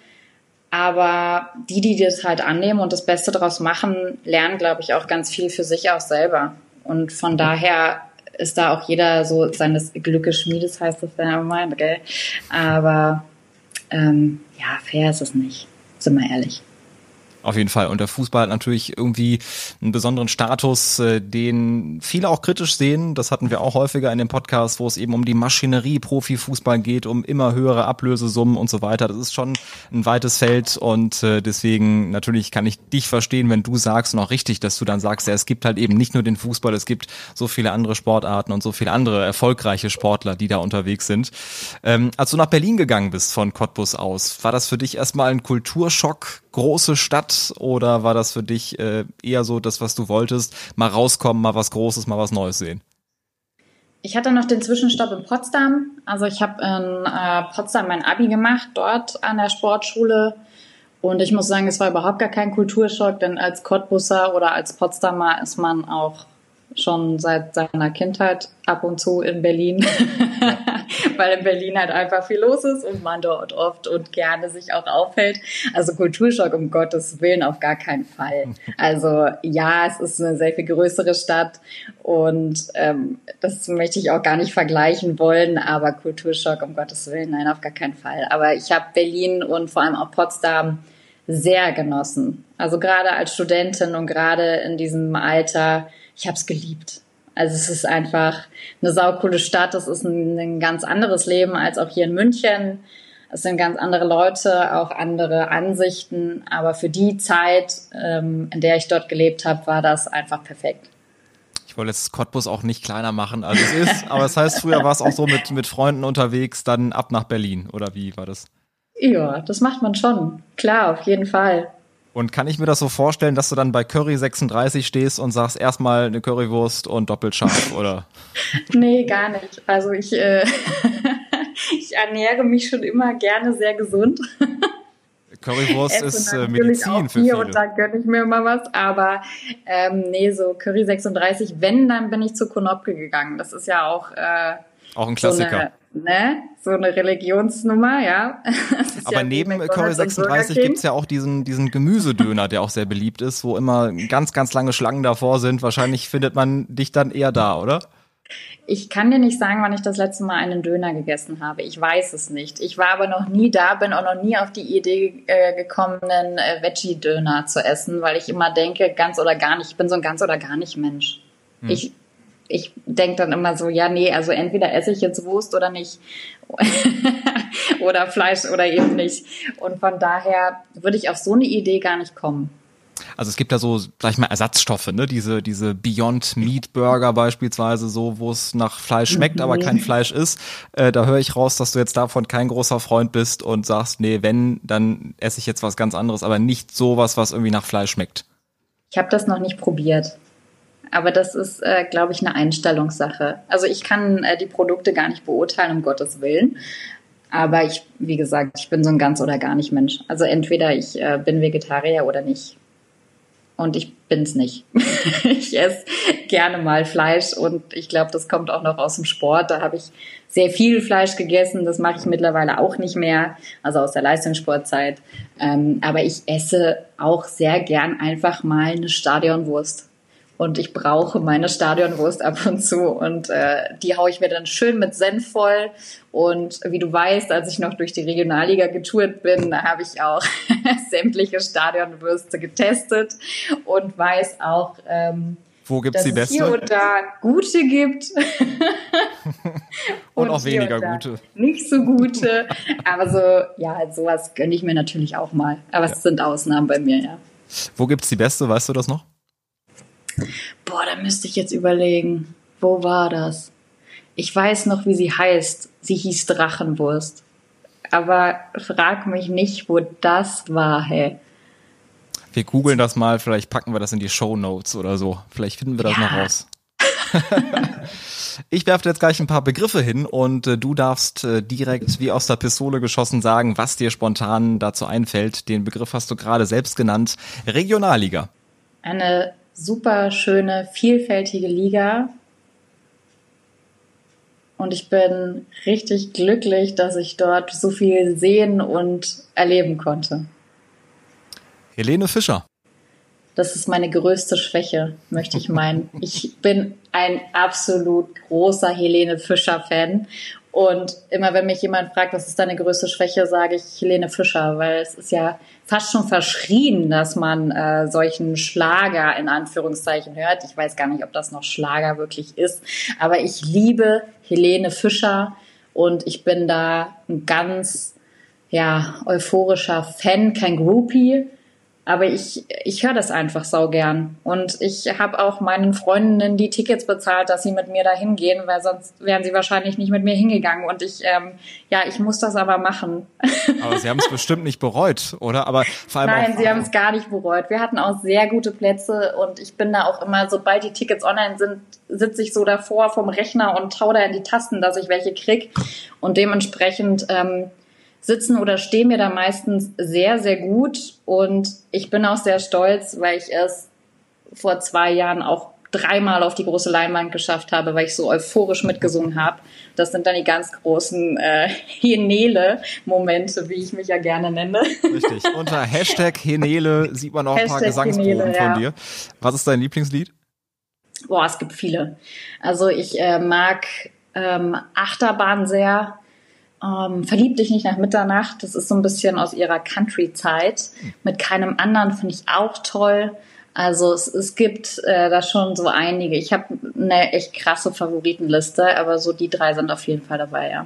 Aber die, die das halt annehmen und das Beste daraus machen, lernen, glaube ich, auch ganz viel für sich auch selber. Und von daher ist da auch jeder so seines Glückes Schmiedes, heißt das ja immer, gell? Aber ähm, ja, fair ist es nicht. Sind wir ehrlich.
Auf jeden Fall. Und der Fußball hat natürlich irgendwie einen besonderen Status, den viele auch kritisch sehen. Das hatten wir auch häufiger in dem Podcast, wo es eben um die Maschinerie Profifußball geht, um immer höhere Ablösesummen und so weiter. Das ist schon ein weites Feld und deswegen natürlich kann ich dich verstehen, wenn du sagst, und auch richtig, dass du dann sagst, ja, es gibt halt eben nicht nur den Fußball, es gibt so viele andere Sportarten und so viele andere erfolgreiche Sportler, die da unterwegs sind. Ähm, als du nach Berlin gegangen bist von Cottbus aus, war das für dich erstmal ein Kulturschock, große Stadt, oder war das für dich äh, eher so das, was du wolltest, mal rauskommen, mal was Großes, mal was Neues sehen?
Ich hatte noch den Zwischenstopp in Potsdam. Also ich habe in äh, Potsdam mein Abi gemacht, dort an der Sportschule. Und ich muss sagen, es war überhaupt gar kein Kulturschock, denn als Cottbusser oder als Potsdamer ist man auch schon seit seiner Kindheit ab und zu in Berlin, weil in Berlin halt einfach viel los ist und man dort oft und gerne sich auch aufhält. Also Kulturschock, um Gottes Willen, auf gar keinen Fall. Also ja, es ist eine sehr viel größere Stadt und ähm, das möchte ich auch gar nicht vergleichen wollen, aber Kulturschock, um Gottes Willen, nein, auf gar keinen Fall. Aber ich habe Berlin und vor allem auch Potsdam sehr genossen. Also gerade als Studentin und gerade in diesem Alter, ich habe es geliebt. Also es ist einfach eine saucoole Stadt. Das ist ein, ein ganz anderes Leben als auch hier in München. Es sind ganz andere Leute, auch andere Ansichten. Aber für die Zeit, ähm, in der ich dort gelebt habe, war das einfach perfekt.
Ich wollte jetzt Cottbus auch nicht kleiner machen, als es ist. Aber das heißt, früher war es auch so mit, mit Freunden unterwegs, dann ab nach Berlin. Oder wie war das?
Ja, das macht man schon. Klar, auf jeden Fall.
Und kann ich mir das so vorstellen, dass du dann bei Curry sechsunddreißig stehst und sagst, erstmal eine Currywurst und doppelt scharf, oder?
Nee, gar nicht. Also ich, äh, ich ernähre mich schon immer gerne sehr gesund.
Currywurst ist äh, Medizin für
viele.
viele.
Und da gönne ich mir immer was. Aber ähm, nee, so Curry sechsunddreißig, wenn, dann bin ich zu Konopke gegangen. Das ist ja auch... Äh,
auch ein Klassiker.
So eine, ne? So eine Religionsnummer, ja.
Aber
ja
neben Curry sechsunddreißig gibt's ja auch diesen, diesen Gemüsedöner, der auch sehr beliebt ist, wo immer ganz, ganz lange Schlangen davor sind. Wahrscheinlich findet man dich dann eher da, oder?
Ich kann dir nicht sagen, wann ich das letzte Mal einen Döner gegessen habe. Ich weiß es nicht. Ich war aber noch nie da, bin auch noch nie auf die Idee äh, gekommen, einen äh, Veggie-Döner zu essen, weil ich immer denke, ganz oder gar nicht. Ich bin so ein ganz oder gar nicht Mensch. Hm. Ich Ich denke dann immer so, ja, nee, also entweder esse ich jetzt Wurst oder nicht. Oder Fleisch oder eben nicht. Und von daher würde ich auf so eine Idee gar nicht kommen.
Also es gibt ja so, sag ich mal, Ersatzstoffe, ne? Diese, diese Beyond Meat Burger beispielsweise, so, wo es nach Fleisch schmeckt, mhm. aber kein Fleisch ist. Äh, da höre ich raus, dass du jetzt davon kein großer Freund bist und sagst, nee, wenn, dann esse ich jetzt was ganz anderes, aber nicht sowas, was irgendwie nach Fleisch schmeckt.
Ich habe das noch nicht probiert. Aber das ist, äh, glaube ich, eine Einstellungssache. Also ich kann äh, die Produkte gar nicht beurteilen, um Gottes Willen. Aber ich, wie gesagt, ich bin so ein ganz oder gar nicht Mensch. Also entweder ich äh, bin Vegetarier oder nicht. Und ich bin's nicht. Ich esse gerne mal Fleisch und ich glaube, das kommt auch noch aus dem Sport. Da habe ich sehr viel Fleisch gegessen. Das mache ich mittlerweile auch nicht mehr, also aus der Leistungssportzeit. Ähm, aber ich esse auch sehr gern einfach mal eine Stadionwurst. Und ich brauche meine Stadionwurst ab und zu und äh, die haue ich mir dann schön mit Senf voll. Und wie du weißt, als ich noch durch die Regionalliga getourt bin, da habe ich auch sämtliche Stadionwürste getestet und weiß auch, ähm,
wo gibt's
dass
die beste?
es hier und da gute gibt.
und, und auch weniger gute.
Nicht so gute. Aber so, ja, sowas gönne ich mir natürlich auch mal. Aber ja. Es sind Ausnahmen bei mir, ja.
Wo gibt's die beste, weißt du das noch?
Boah, da müsste ich jetzt überlegen. Wo war das? Ich weiß noch, wie sie heißt. Sie hieß Drachenwurst. Aber frag mich nicht, wo das war, hey.
Wir googeln das mal, vielleicht packen wir das in die Shownotes oder so. Vielleicht finden wir das ja. noch raus. Ich werfe jetzt gleich ein paar Begriffe hin und äh, du darfst äh, direkt wie aus der Pistole geschossen sagen, was dir spontan dazu einfällt. Den Begriff hast du gerade selbst genannt. Regionalliga.
Eine super schöne, vielfältige Liga. Und ich bin richtig glücklich, dass ich dort so viel sehen und erleben konnte.
Helene Fischer.
Das ist meine größte Schwäche, möchte ich meinen. Ich bin ein absolut großer Helene Fischer-Fan. Und immer wenn mich jemand fragt, was ist deine größte Schwäche, sage ich Helene Fischer, weil es ist ja fast schon verschrien, dass man äh, solchen Schlager in Anführungszeichen hört. Ich weiß gar nicht, ob das noch Schlager wirklich ist, aber ich liebe Helene Fischer und ich bin da ein ganz ja euphorischer Fan, kein Groupie. Aber ich, ich höre das einfach saugern. Und ich habe auch meinen Freundinnen die Tickets bezahlt, dass sie mit mir da hingehen, weil sonst wären sie wahrscheinlich nicht mit mir hingegangen. Und ich, ähm, ja, ich muss das aber machen.
Aber sie haben es bestimmt nicht bereut, oder? Aber vor allem
Nein,
auch,
sie haben es gar nicht bereut. Wir hatten auch sehr gute Plätze und ich bin da auch immer, sobald die Tickets online sind, sitze ich so davor vom Rechner und tau da in die Tasten, dass ich welche krieg. Und dementsprechend ähm, sitzen oder stehen mir da meistens sehr, sehr gut und ich bin auch sehr stolz, weil ich es vor zwei Jahren auch dreimal auf die große Leinwand geschafft habe, weil ich so euphorisch mitgesungen habe. Das sind dann die ganz großen äh, Henele-Momente, wie ich mich ja gerne nenne.
Richtig, unter Hashtag Henele sieht man auch ein paar Gesangsproben von dir. Was ist dein Lieblingslied?
Boah, es gibt viele. Also ich äh, mag ähm, Achterbahn sehr. Um, Verlieb dich nicht nach Mitternacht, das ist so ein bisschen aus ihrer Country-Zeit. Mit keinem anderen finde ich auch toll. Also es, es gibt äh, da schon so einige. Ich habe eine echt krasse Favoritenliste, aber so die drei sind auf jeden Fall dabei, ja.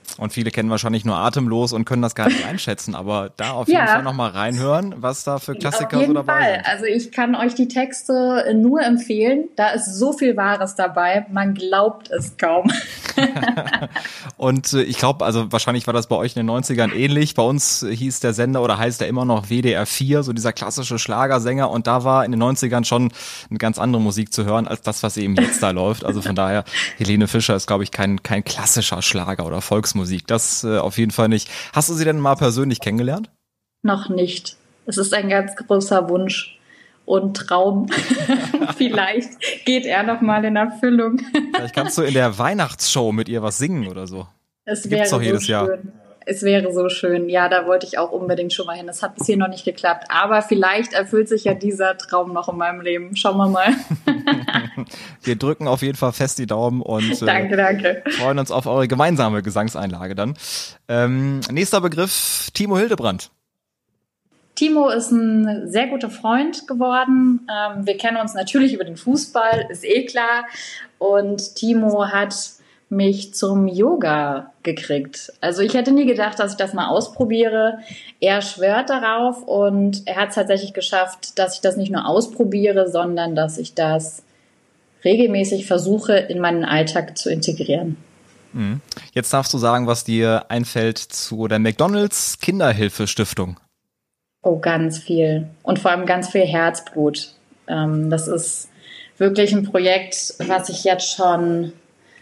Und viele kennen wahrscheinlich nur Atemlos und können das gar nicht einschätzen, aber da auf jeden
Ja.
Fall nochmal reinhören, was da für Klassiker
Auf jeden
so dabei
Fall.
sind.
Also ich kann euch die Texte nur empfehlen. Da ist so viel Wahres dabei. Man glaubt es kaum.
Und äh, ich glaube, also wahrscheinlich war das bei euch in den neunzigern ähnlich. Bei uns hieß der Sender oder heißt er immer noch W D R vier, so dieser klassische Schlagersänger. Und da war in den neunzigern schon eine ganz andere Musik zu hören, als das, was eben jetzt da läuft. Also von daher, Helene Fischer ist, glaube ich, kein kein klassischer Schlager oder Volksmusik. Das äh, auf jeden Fall nicht. Hast du sie denn mal persönlich kennengelernt?
Noch nicht. Es ist ein ganz großer Wunsch und Traum. Vielleicht geht er noch mal in Erfüllung.
Vielleicht kannst du in der Weihnachtsshow mit ihr was singen oder so.
Es
Gibt's
wäre
doch
so
jedes
schön.
Jahr.
Es wäre so schön. Ja, da wollte ich auch unbedingt schon mal hin. Das hat bisher noch nicht geklappt. Aber vielleicht erfüllt sich ja dieser Traum noch in meinem Leben. Schauen wir mal.
Wir drücken auf jeden Fall fest die Daumen und äh,
Danke, danke.
freuen uns auf eure gemeinsame Gesangseinlage dann. Ähm, nächster Begriff, Timo Hildebrand.
Timo ist ein sehr guter Freund geworden. Ähm, wir kennen uns natürlich über den Fußball, ist eh klar. Und Timo hat mich zum Yoga gekriegt. Also ich hätte nie gedacht, dass ich das mal ausprobiere. Er schwört darauf und er hat es tatsächlich geschafft, dass ich das nicht nur ausprobiere, sondern dass ich das regelmäßig versuche, in meinen Alltag zu integrieren.
Mhm. Jetzt darfst du sagen, was dir einfällt zu der McDonald's Kinderhilfestiftung.
Oh, ganz viel. Und vor allem ganz viel Herzblut. Ähm, das ist wirklich ein Projekt, was ich jetzt schon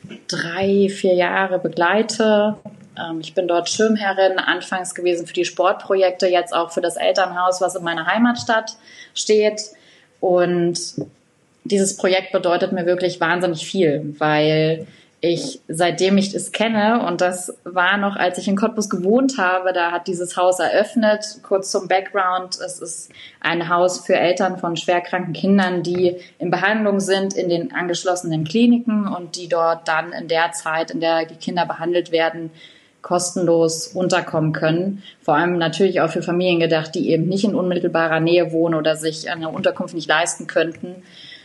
drei, vier Jahre begleite. Ähm, ich bin dort Schirmherrin, anfangs gewesen für die Sportprojekte, jetzt auch für das Elternhaus, was in meiner Heimatstadt steht. Und dieses Projekt bedeutet mir wirklich wahnsinnig viel, weil ich, seitdem ich es kenne, und das war noch, als ich in Cottbus gewohnt habe, da hat dieses Haus eröffnet. Kurz zum Background, es ist ein Haus für Eltern von schwerkranken Kindern, die in Behandlung sind in den angeschlossenen Kliniken und die dort dann in der Zeit, in der die Kinder behandelt werden, kostenlos unterkommen können. Vor allem natürlich auch für Familien gedacht, die eben nicht in unmittelbarer Nähe wohnen oder sich eine Unterkunft nicht leisten könnten.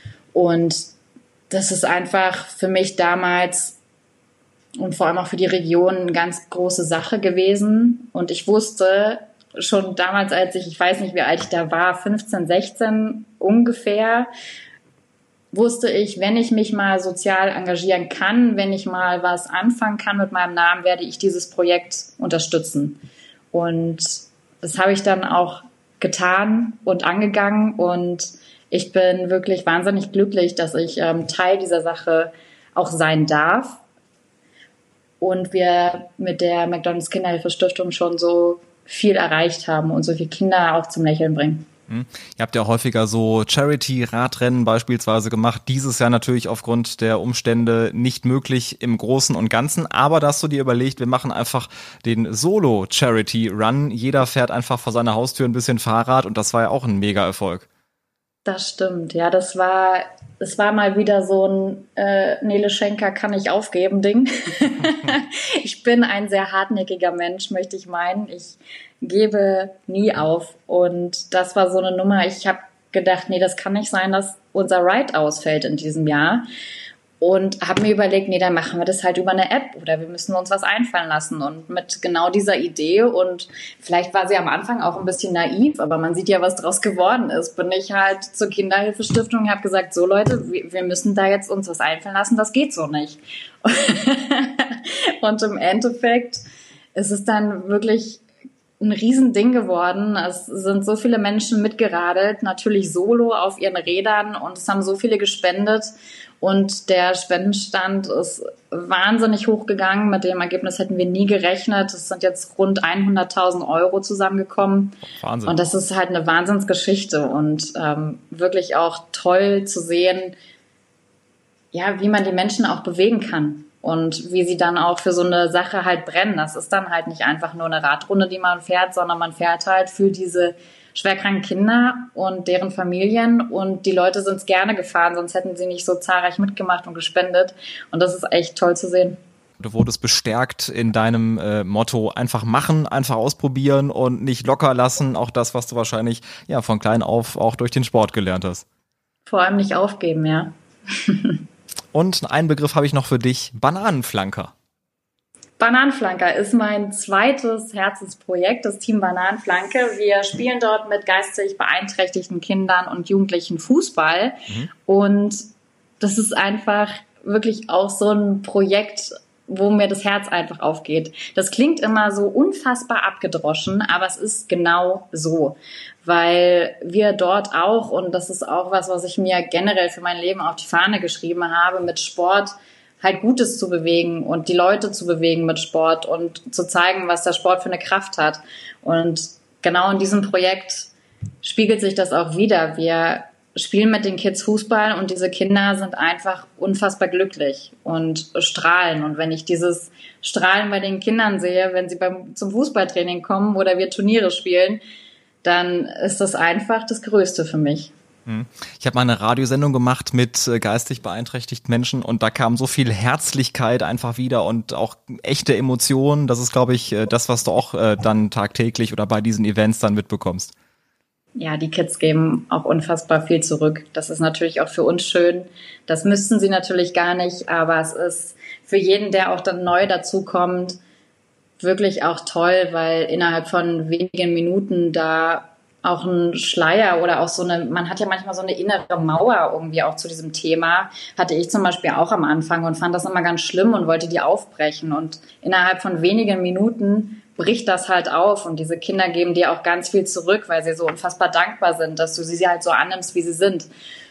Und das ist einfach für mich damals und vor allem auch für die Region eine ganz große Sache gewesen. Und ich wusste schon damals, als ich, ich weiß nicht, wie alt ich da war, fünfzehn, sechzehn ungefähr, wusste ich, wenn ich mich mal sozial engagieren kann, wenn ich mal was anfangen kann mit meinem Namen, werde ich dieses Projekt unterstützen. Und das habe ich dann auch getan und angegangen und ich bin wirklich wahnsinnig glücklich, dass ich ähm, Teil dieser Sache auch sein darf. Und wir mit der McDonald's Kinderhilfestiftung schon so viel erreicht haben und so viele Kinder auch zum Lächeln bringen.
Hm. Ihr habt ja häufiger so Charity-Radrennen beispielsweise gemacht. Dieses Jahr natürlich aufgrund der Umstände nicht möglich im Großen und Ganzen. Aber da hast du dir überlegt, wir machen einfach den Solo-Charity-Run. Jeder fährt einfach vor seiner Haustür ein bisschen Fahrrad und das war ja auch ein Mega-Erfolg.
Das stimmt, ja, das war, das war mal wieder so ein äh, Nele Schenker kann ich aufgeben Ding. Ich bin ein sehr hartnäckiger Mensch, möchte ich meinen. Ich gebe nie auf und das war so eine Nummer. Ich habe gedacht, nee, das kann nicht sein, dass unser Ride ausfällt in diesem Jahr. Und habe mir überlegt, nee, dann machen wir das halt über eine App oder wir müssen uns was einfallen lassen. Und mit genau dieser Idee und vielleicht war sie am Anfang auch ein bisschen naiv, aber man sieht ja, was draus geworden ist, bin ich halt zur Kinderhilfestiftung und habe gesagt, so Leute, wir müssen da jetzt uns was einfallen lassen, das geht so nicht. Und im Endeffekt ist es dann wirklich ein Riesending geworden. Es sind so viele Menschen mitgeradelt, natürlich solo auf ihren Rädern und es haben so viele gespendet. Und der Spendenstand ist wahnsinnig hochgegangen. Mit dem Ergebnis hätten wir nie gerechnet. Es sind jetzt rund hunderttausend Euro zusammengekommen.
Wahnsinn.
Und das ist halt eine Wahnsinnsgeschichte und ähm, wirklich auch toll zu sehen, ja, wie man die Menschen auch bewegen kann und wie sie dann auch für so eine Sache halt brennen. Das ist dann halt nicht einfach nur eine Radrunde, die man fährt, sondern man fährt halt für diese schwerkranken Kinder und deren Familien und die Leute sind es gerne gefahren, sonst hätten sie nicht so zahlreich mitgemacht und gespendet und das ist echt toll zu sehen.
Du wurdest bestärkt in deinem äh, Motto, einfach machen, einfach ausprobieren und nicht locker lassen, auch das, was du wahrscheinlich ja von klein auf auch durch den Sport gelernt hast.
Vor allem nicht aufgeben, ja.
Und einen Begriff habe ich noch für dich, Bananenflanker.
Bananenflanker ist mein zweites Herzensprojekt, das Team Bananenflanke. Wir spielen dort mit geistig beeinträchtigten Kindern und Jugendlichen Fußball. Mhm. Und das ist einfach wirklich auch so ein Projekt, wo mir das Herz einfach aufgeht. Das klingt immer so unfassbar abgedroschen, aber es ist genau so. Weil wir dort auch, und das ist auch was, was ich mir generell für mein Leben auf die Fahne geschrieben habe, mit Sport halt Gutes zu bewegen und die Leute zu bewegen mit Sport und zu zeigen, was der Sport für eine Kraft hat. Und genau in diesem Projekt spiegelt sich das auch wieder. Wir spielen mit den Kids Fußball und diese Kinder sind einfach unfassbar glücklich und strahlen. Und wenn ich dieses Strahlen bei den Kindern sehe, wenn sie beim, zum Fußballtraining kommen oder wir Turniere spielen, dann ist das einfach das Größte für mich.
Ich habe mal eine Radiosendung gemacht mit geistig beeinträchtigten Menschen und da kam so viel Herzlichkeit einfach wieder und auch echte Emotionen. Das ist, glaube ich, das, was du auch dann tagtäglich oder bei diesen Events dann mitbekommst.
Ja, die Kids geben auch unfassbar viel zurück. Das ist natürlich auch für uns schön. Das müssten sie natürlich gar nicht, aber es ist für jeden, der auch dann neu dazukommt, wirklich auch toll, weil innerhalb von wenigen Minuten da auch ein Schleier oder auch so eine, man hat ja manchmal so eine innere Mauer irgendwie auch zu diesem Thema, hatte ich zum Beispiel auch am Anfang und fand das immer ganz schlimm und wollte die aufbrechen. Und innerhalb von wenigen Minuten bricht das halt auf und diese Kinder geben dir auch ganz viel zurück, weil sie so unfassbar dankbar sind, dass du sie halt so annimmst, wie sie sind.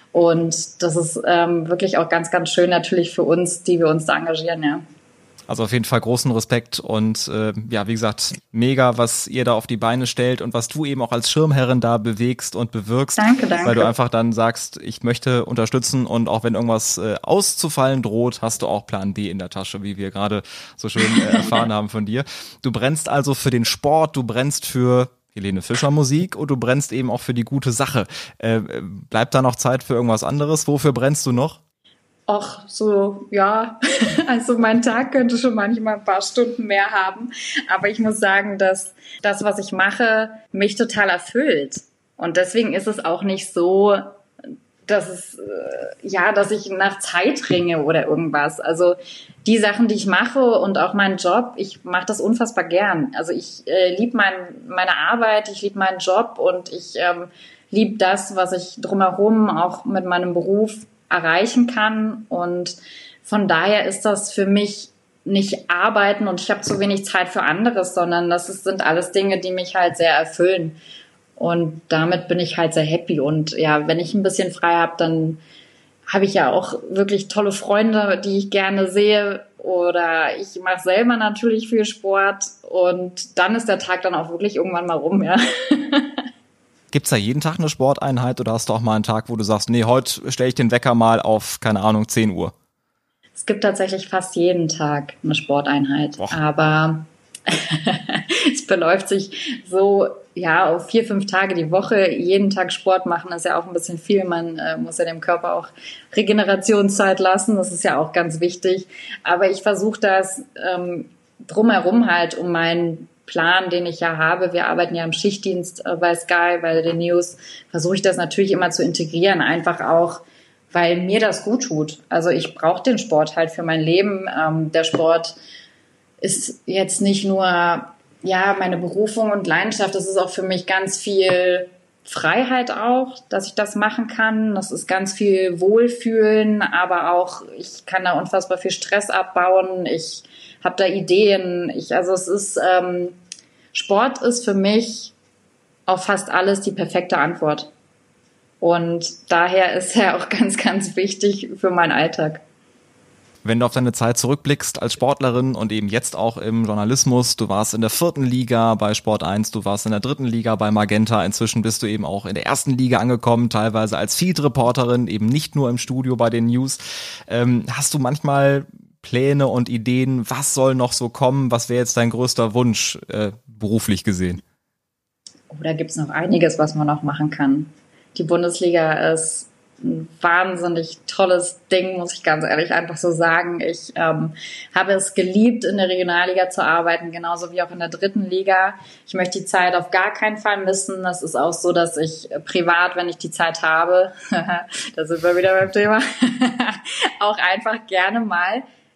Und das ist ähm, wirklich auch ganz, ganz schön natürlich für uns, die wir uns da engagieren, ja.
Also auf jeden Fall großen Respekt und äh, ja, wie gesagt, mega, was ihr da auf die Beine stellt und was du eben auch als Schirmherrin da bewegst und bewirkst.
Danke, danke.
Weil du einfach dann sagst, ich möchte unterstützen und auch wenn irgendwas äh, auszufallen droht, hast du auch Plan B in der Tasche, wie wir gerade so schön äh, erfahren haben von dir. Du brennst also für den Sport, du brennst für Helene Fischer Musik und du brennst eben auch für die gute Sache. Äh, bleibt da noch Zeit für irgendwas anderes? Wofür brennst du noch?
Ach, so, ja, also mein Tag könnte schon manchmal ein paar Stunden mehr haben, aber ich muss sagen, dass das, was ich mache, mich total erfüllt und deswegen ist es auch nicht so, dass es, ja, dass ich nach Zeit ringe oder irgendwas, also die Sachen, die ich mache und auch meinen Job, ich mache das unfassbar gern, also ich äh, liebe mein, meine Arbeit, ich liebe meinen Job und ich ähm, liebe das, was ich drumherum auch mit meinem Beruf erreichen kann und von daher ist das für mich nicht arbeiten und ich habe zu wenig Zeit für anderes, sondern das ist, sind alles Dinge, die mich halt sehr erfüllen und damit bin ich halt sehr happy und ja, wenn ich ein bisschen frei habe, dann habe ich ja auch wirklich tolle Freunde, die ich gerne sehe oder ich mache selber natürlich viel Sport und dann ist der Tag dann auch wirklich irgendwann mal rum, ja.
Gibt's da jeden Tag eine Sporteinheit oder hast du auch mal einen Tag, wo du sagst, nee, heute stelle ich den Wecker mal auf, keine Ahnung, zehn Uhr?
Es gibt tatsächlich fast jeden Tag eine Sporteinheit, Och. aber es beläuft sich so, ja, auf vier, fünf Tage die Woche. Jeden Tag Sport machen ist ja auch ein bisschen viel. Man äh, muss ja dem Körper auch Regenerationszeit lassen. Das ist ja auch ganz wichtig. Aber ich versuche das ähm, drumherum halt um meinen Plan, den ich ja habe, wir arbeiten ja im Schichtdienst bei Sky, bei den News, versuche ich das natürlich immer zu integrieren, einfach auch, weil mir das gut tut. Also ich brauche den Sport halt für mein Leben. Ähm, der Sport ist jetzt nicht nur ja meine Berufung und Leidenschaft, das ist auch für mich ganz viel Freiheit auch, dass ich das machen kann. Das ist ganz viel Wohlfühlen, aber auch ich kann da unfassbar viel Stress abbauen. Ich habe da Ideen. Ich, also es ist ähm, Sport ist für mich auf fast alles die perfekte Antwort. Und daher ist er auch ganz, ganz wichtig für meinen Alltag.
Wenn du auf deine Zeit zurückblickst als Sportlerin und eben jetzt auch im Journalismus, du warst in der vierten Liga bei Sport eins, du warst in der dritten Liga bei Magenta, inzwischen bist du eben auch in der ersten Liga angekommen, teilweise als Field-Reporterin, eben nicht nur im Studio bei den News. Ähm, hast du manchmal Pläne und Ideen, was soll noch so kommen, was wäre jetzt dein größter Wunsch äh, beruflich gesehen?
Oh, da gibt's noch einiges, was man noch machen kann. Die Bundesliga ist ein wahnsinnig tolles Ding, muss ich ganz ehrlich einfach so sagen. Ich ähm, habe es geliebt, in der Regionalliga zu arbeiten, genauso wie auch in der dritten Liga. Ich möchte die Zeit auf gar keinen Fall missen. Das ist auch so, dass ich privat, wenn ich die Zeit habe, da sind wir wieder beim Thema, auch einfach gerne mal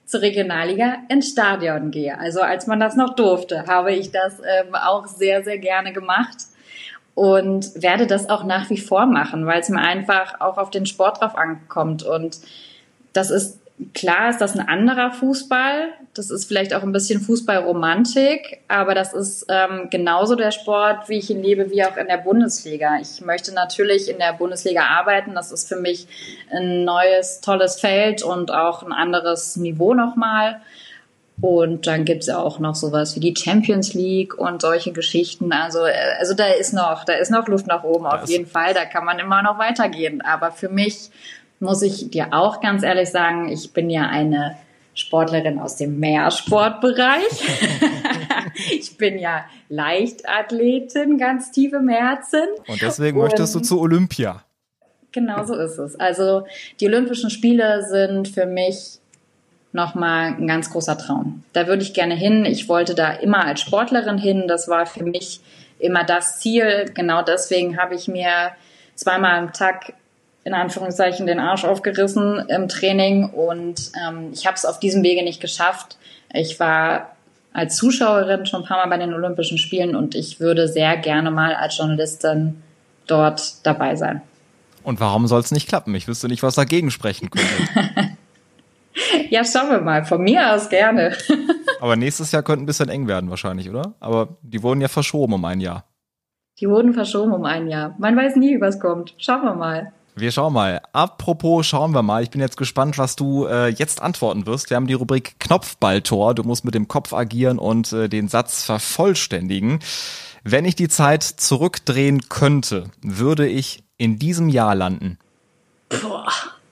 zur Regionalliga ins Stadion gehe. Also als man das noch durfte, habe ich das ähm, auch sehr, sehr gerne gemacht und werde das auch nach wie vor machen, weil es mir einfach auch auf den Sport drauf ankommt. Und das ist, klar ist das ein anderer Fußball, das ist vielleicht auch ein bisschen Fußballromantik, aber das ist ähm, genauso der Sport, wie ich ihn liebe, wie auch in der Bundesliga. Ich möchte natürlich in der Bundesliga arbeiten, das ist für mich ein neues, tolles Feld und auch ein anderes Niveau nochmal. Und dann gibt's ja auch noch sowas wie die Champions League und solche Geschichten. Also, also da ist noch, da ist noch Luft nach oben, auf jeden Fall, da kann man immer noch weitergehen. Aber für mich muss ich dir auch ganz ehrlich sagen, ich bin ja eine Sportlerin aus dem Mehrsportbereich. Ich bin ja Leichtathletin, ganz tief im Herzen.
Und deswegen Und möchtest du zu Olympia.
Genau so ist es. Also die Olympischen Spiele sind für mich nochmal ein ganz großer Traum. Da würde ich gerne hin. Ich wollte da immer als Sportlerin hin. Das war für mich immer das Ziel. Genau deswegen habe ich mir zweimal am Tag in Anführungszeichen den Arsch aufgerissen im Training und ähm, ich habe es auf diesem Wege nicht geschafft. Ich war als Zuschauerin schon ein paar Mal bei den Olympischen Spielen und ich würde sehr gerne mal als Journalistin dort dabei sein.
Und warum soll es nicht klappen? Ich wüsste nicht, was dagegen sprechen könnte.
Ja, schauen wir mal. Von mir aus gerne.
Aber nächstes Jahr könnte ein bisschen eng werden wahrscheinlich, oder? Aber die wurden ja verschoben um ein Jahr.
Die wurden verschoben um ein Jahr. Man weiß nie, was kommt. Schauen wir mal.
Wir schauen mal. Apropos, schauen wir mal. Ich bin jetzt gespannt, was du äh, jetzt antworten wirst. Wir haben die Rubrik Knopfballtor. Du musst mit dem Kopf agieren und äh, den Satz vervollständigen. Wenn ich die Zeit zurückdrehen könnte, würde ich in diesem Jahr landen.
Boah,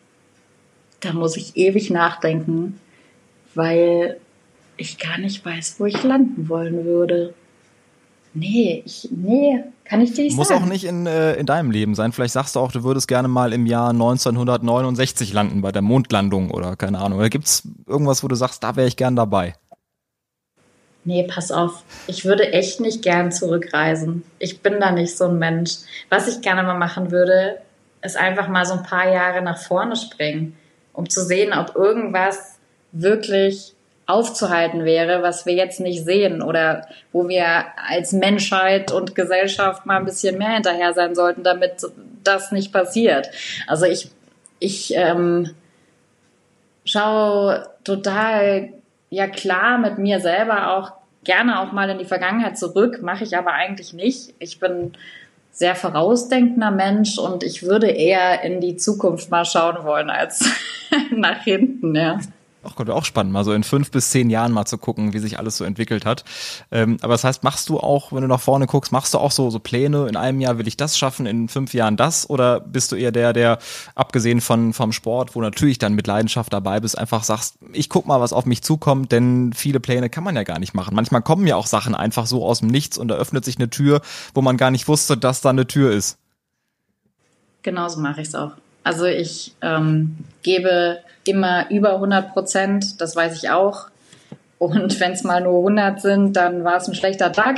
da muss ich ewig nachdenken, weil ich gar nicht weiß, wo ich landen wollen würde. Nee, ich, nee, kann ich dir nicht
Muss
sagen.
Muss auch nicht in, äh, in deinem Leben sein. Vielleicht sagst du auch, du würdest gerne mal im Jahr neunzehnhundertneunundsechzig landen bei der Mondlandung oder keine Ahnung. Oder gibt's irgendwas, wo du sagst, da wäre ich gern dabei?
Nee, pass auf. Ich würde echt nicht gern zurückreisen. Ich bin da nicht so ein Mensch. Was ich gerne mal machen würde, ist einfach mal so ein paar Jahre nach vorne springen, um zu sehen, ob irgendwas wirklich aufzuhalten wäre, was wir jetzt nicht sehen oder wo wir als Menschheit und Gesellschaft mal ein bisschen mehr hinterher sein sollten, damit das nicht passiert. Also ich, ich ähm, schaue total, ja klar, mit mir selber auch gerne auch mal in die Vergangenheit zurück, mache ich aber eigentlich nicht. Ich bin sehr vorausdenkender Mensch und ich würde eher in die Zukunft mal schauen wollen als nach hinten, ja.
Ach Gott, auch spannend, mal so in fünf bis zehn Jahren mal zu gucken, wie sich alles so entwickelt hat. Ähm, aber das heißt, machst du auch, wenn du nach vorne guckst, machst du auch so, so Pläne, in einem Jahr will ich das schaffen, in fünf Jahren das? Oder bist du eher der, der, abgesehen von vom Sport, wo natürlich dann mit Leidenschaft dabei bist, einfach sagst, ich guck mal, was auf mich zukommt, denn viele Pläne kann man ja gar nicht machen. Manchmal kommen ja auch Sachen einfach so aus dem Nichts und da öffnet sich eine Tür, wo man gar nicht wusste, dass da eine Tür ist.
Genauso mache ich es auch. Also ich ähm, gebe immer über hundert Prozent, das weiß ich auch. Und wenn es mal nur hundert sind, dann war es ein schlechter Tag.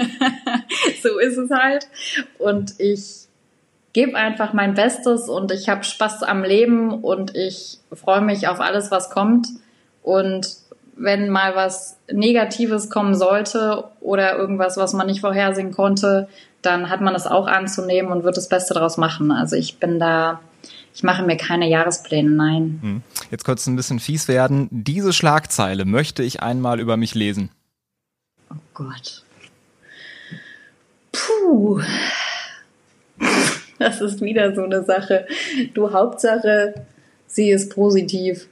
So ist es halt. Und ich gebe einfach mein Bestes und ich habe Spaß am Leben und ich freue mich auf alles, was kommt. Und wenn mal was Negatives kommen sollte oder irgendwas, was man nicht vorhersehen konnte, dann hat man das auch anzunehmen und wird das Beste daraus machen. Also ich bin da... Ich mache mir keine Jahrespläne, nein.
Jetzt könnte es ein bisschen fies werden. Diese Schlagzeile möchte ich einmal über mich lesen.
Oh Gott. Puh. Das ist wieder so eine Sache. Du, Hauptsache, sie ist positiv.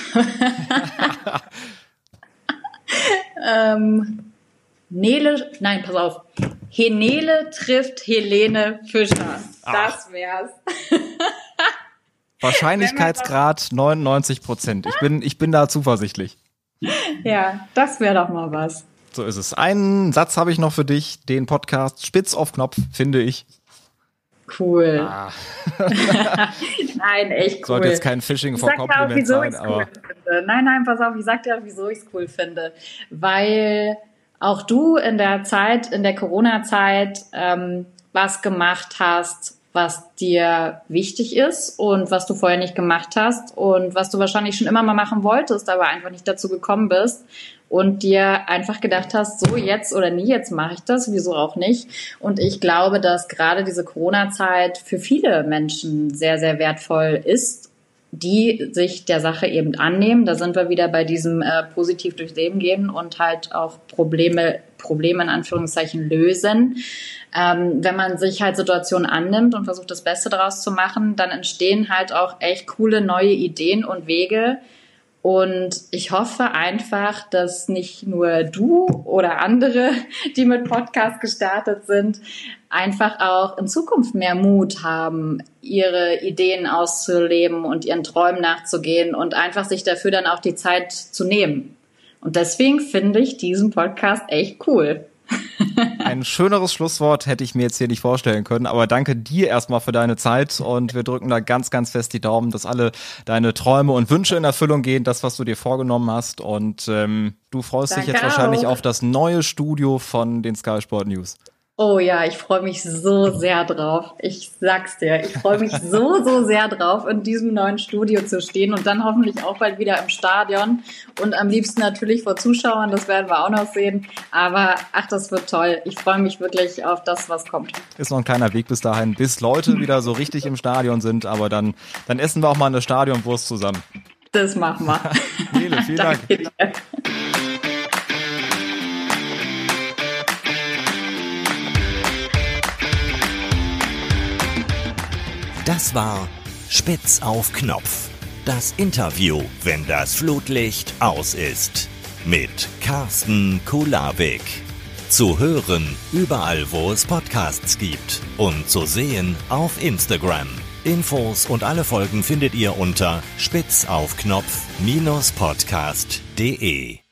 ähm, Nele, nein, pass auf. Henele trifft Helene Fischer. Das wär's.
Wahrscheinlichkeitsgrad neunundneunzig Prozent. Ich bin, ich bin da zuversichtlich.
Ja, das wäre doch mal was.
So ist es. Einen Satz habe ich noch für dich. Den Podcast Spitz auf Knopf, finde ich.
Cool.
Ah.
Nein, echt cool.
Sollte jetzt kein Phishing for Compliment sein, aber...
Cool finde. Nein, nein, pass auf, ich sag dir auch, wieso ich es cool finde. Weil auch du in der Zeit, in der Corona-Zeit, ähm, was gemacht hast, was dir wichtig ist und was du vorher nicht gemacht hast und was du wahrscheinlich schon immer mal machen wolltest, aber einfach nicht dazu gekommen bist und dir einfach gedacht hast, so jetzt oder nie, jetzt mache ich das, wieso auch nicht. Und ich glaube, dass gerade diese Corona-Zeit für viele Menschen sehr, sehr wertvoll ist, die sich der Sache eben annehmen. Da sind wir wieder bei diesem äh, positiv durchs Leben gehen und halt auch Probleme, Probleme in Anführungszeichen lösen. Ähm, wenn man sich halt Situationen annimmt und versucht, das Beste daraus zu machen, dann entstehen halt auch echt coole neue Ideen und Wege. Und ich hoffe einfach, dass nicht nur du oder andere, die mit Podcast gestartet sind, einfach auch in Zukunft mehr Mut haben, ihre Ideen auszuleben und ihren Träumen nachzugehen und einfach sich dafür dann auch die Zeit zu nehmen. Und deswegen finde ich diesen Podcast echt cool.
Ein schöneres Schlusswort hätte ich mir jetzt hier nicht vorstellen können, aber danke dir erstmal für deine Zeit und wir drücken da ganz, ganz fest die Daumen, dass alle deine Träume und Wünsche in Erfüllung gehen, das, was du dir vorgenommen hast und ähm, du freust
Danke
dich jetzt wahrscheinlich
auch.
auf das neue Studio von den Sky Sport News.
Oh ja, ich freue mich so sehr drauf. Ich sag's dir, ich freue mich so, so sehr drauf, in diesem neuen Studio zu stehen und dann hoffentlich auch bald wieder im Stadion und am liebsten natürlich vor Zuschauern, das werden wir auch noch sehen. Aber ach, das wird toll. Ich freue mich wirklich auf das, was kommt.
Ist noch ein kleiner Weg bis dahin, bis Leute wieder so richtig im Stadion sind, aber dann, dann essen wir auch mal eine Stadionwurst zusammen.
Das machen wir.
Nele, vielen Dank.
Danke dir.
Das war Spitz auf Knopf. Das Interview, wenn das Flutlicht aus ist. Mit Carsten Kulawik. Zu hören überall, wo es Podcasts gibt. Und zu sehen auf Instagram. Infos und alle Folgen findet ihr unter spitzaufknopf Bindestrich podcast punkt de.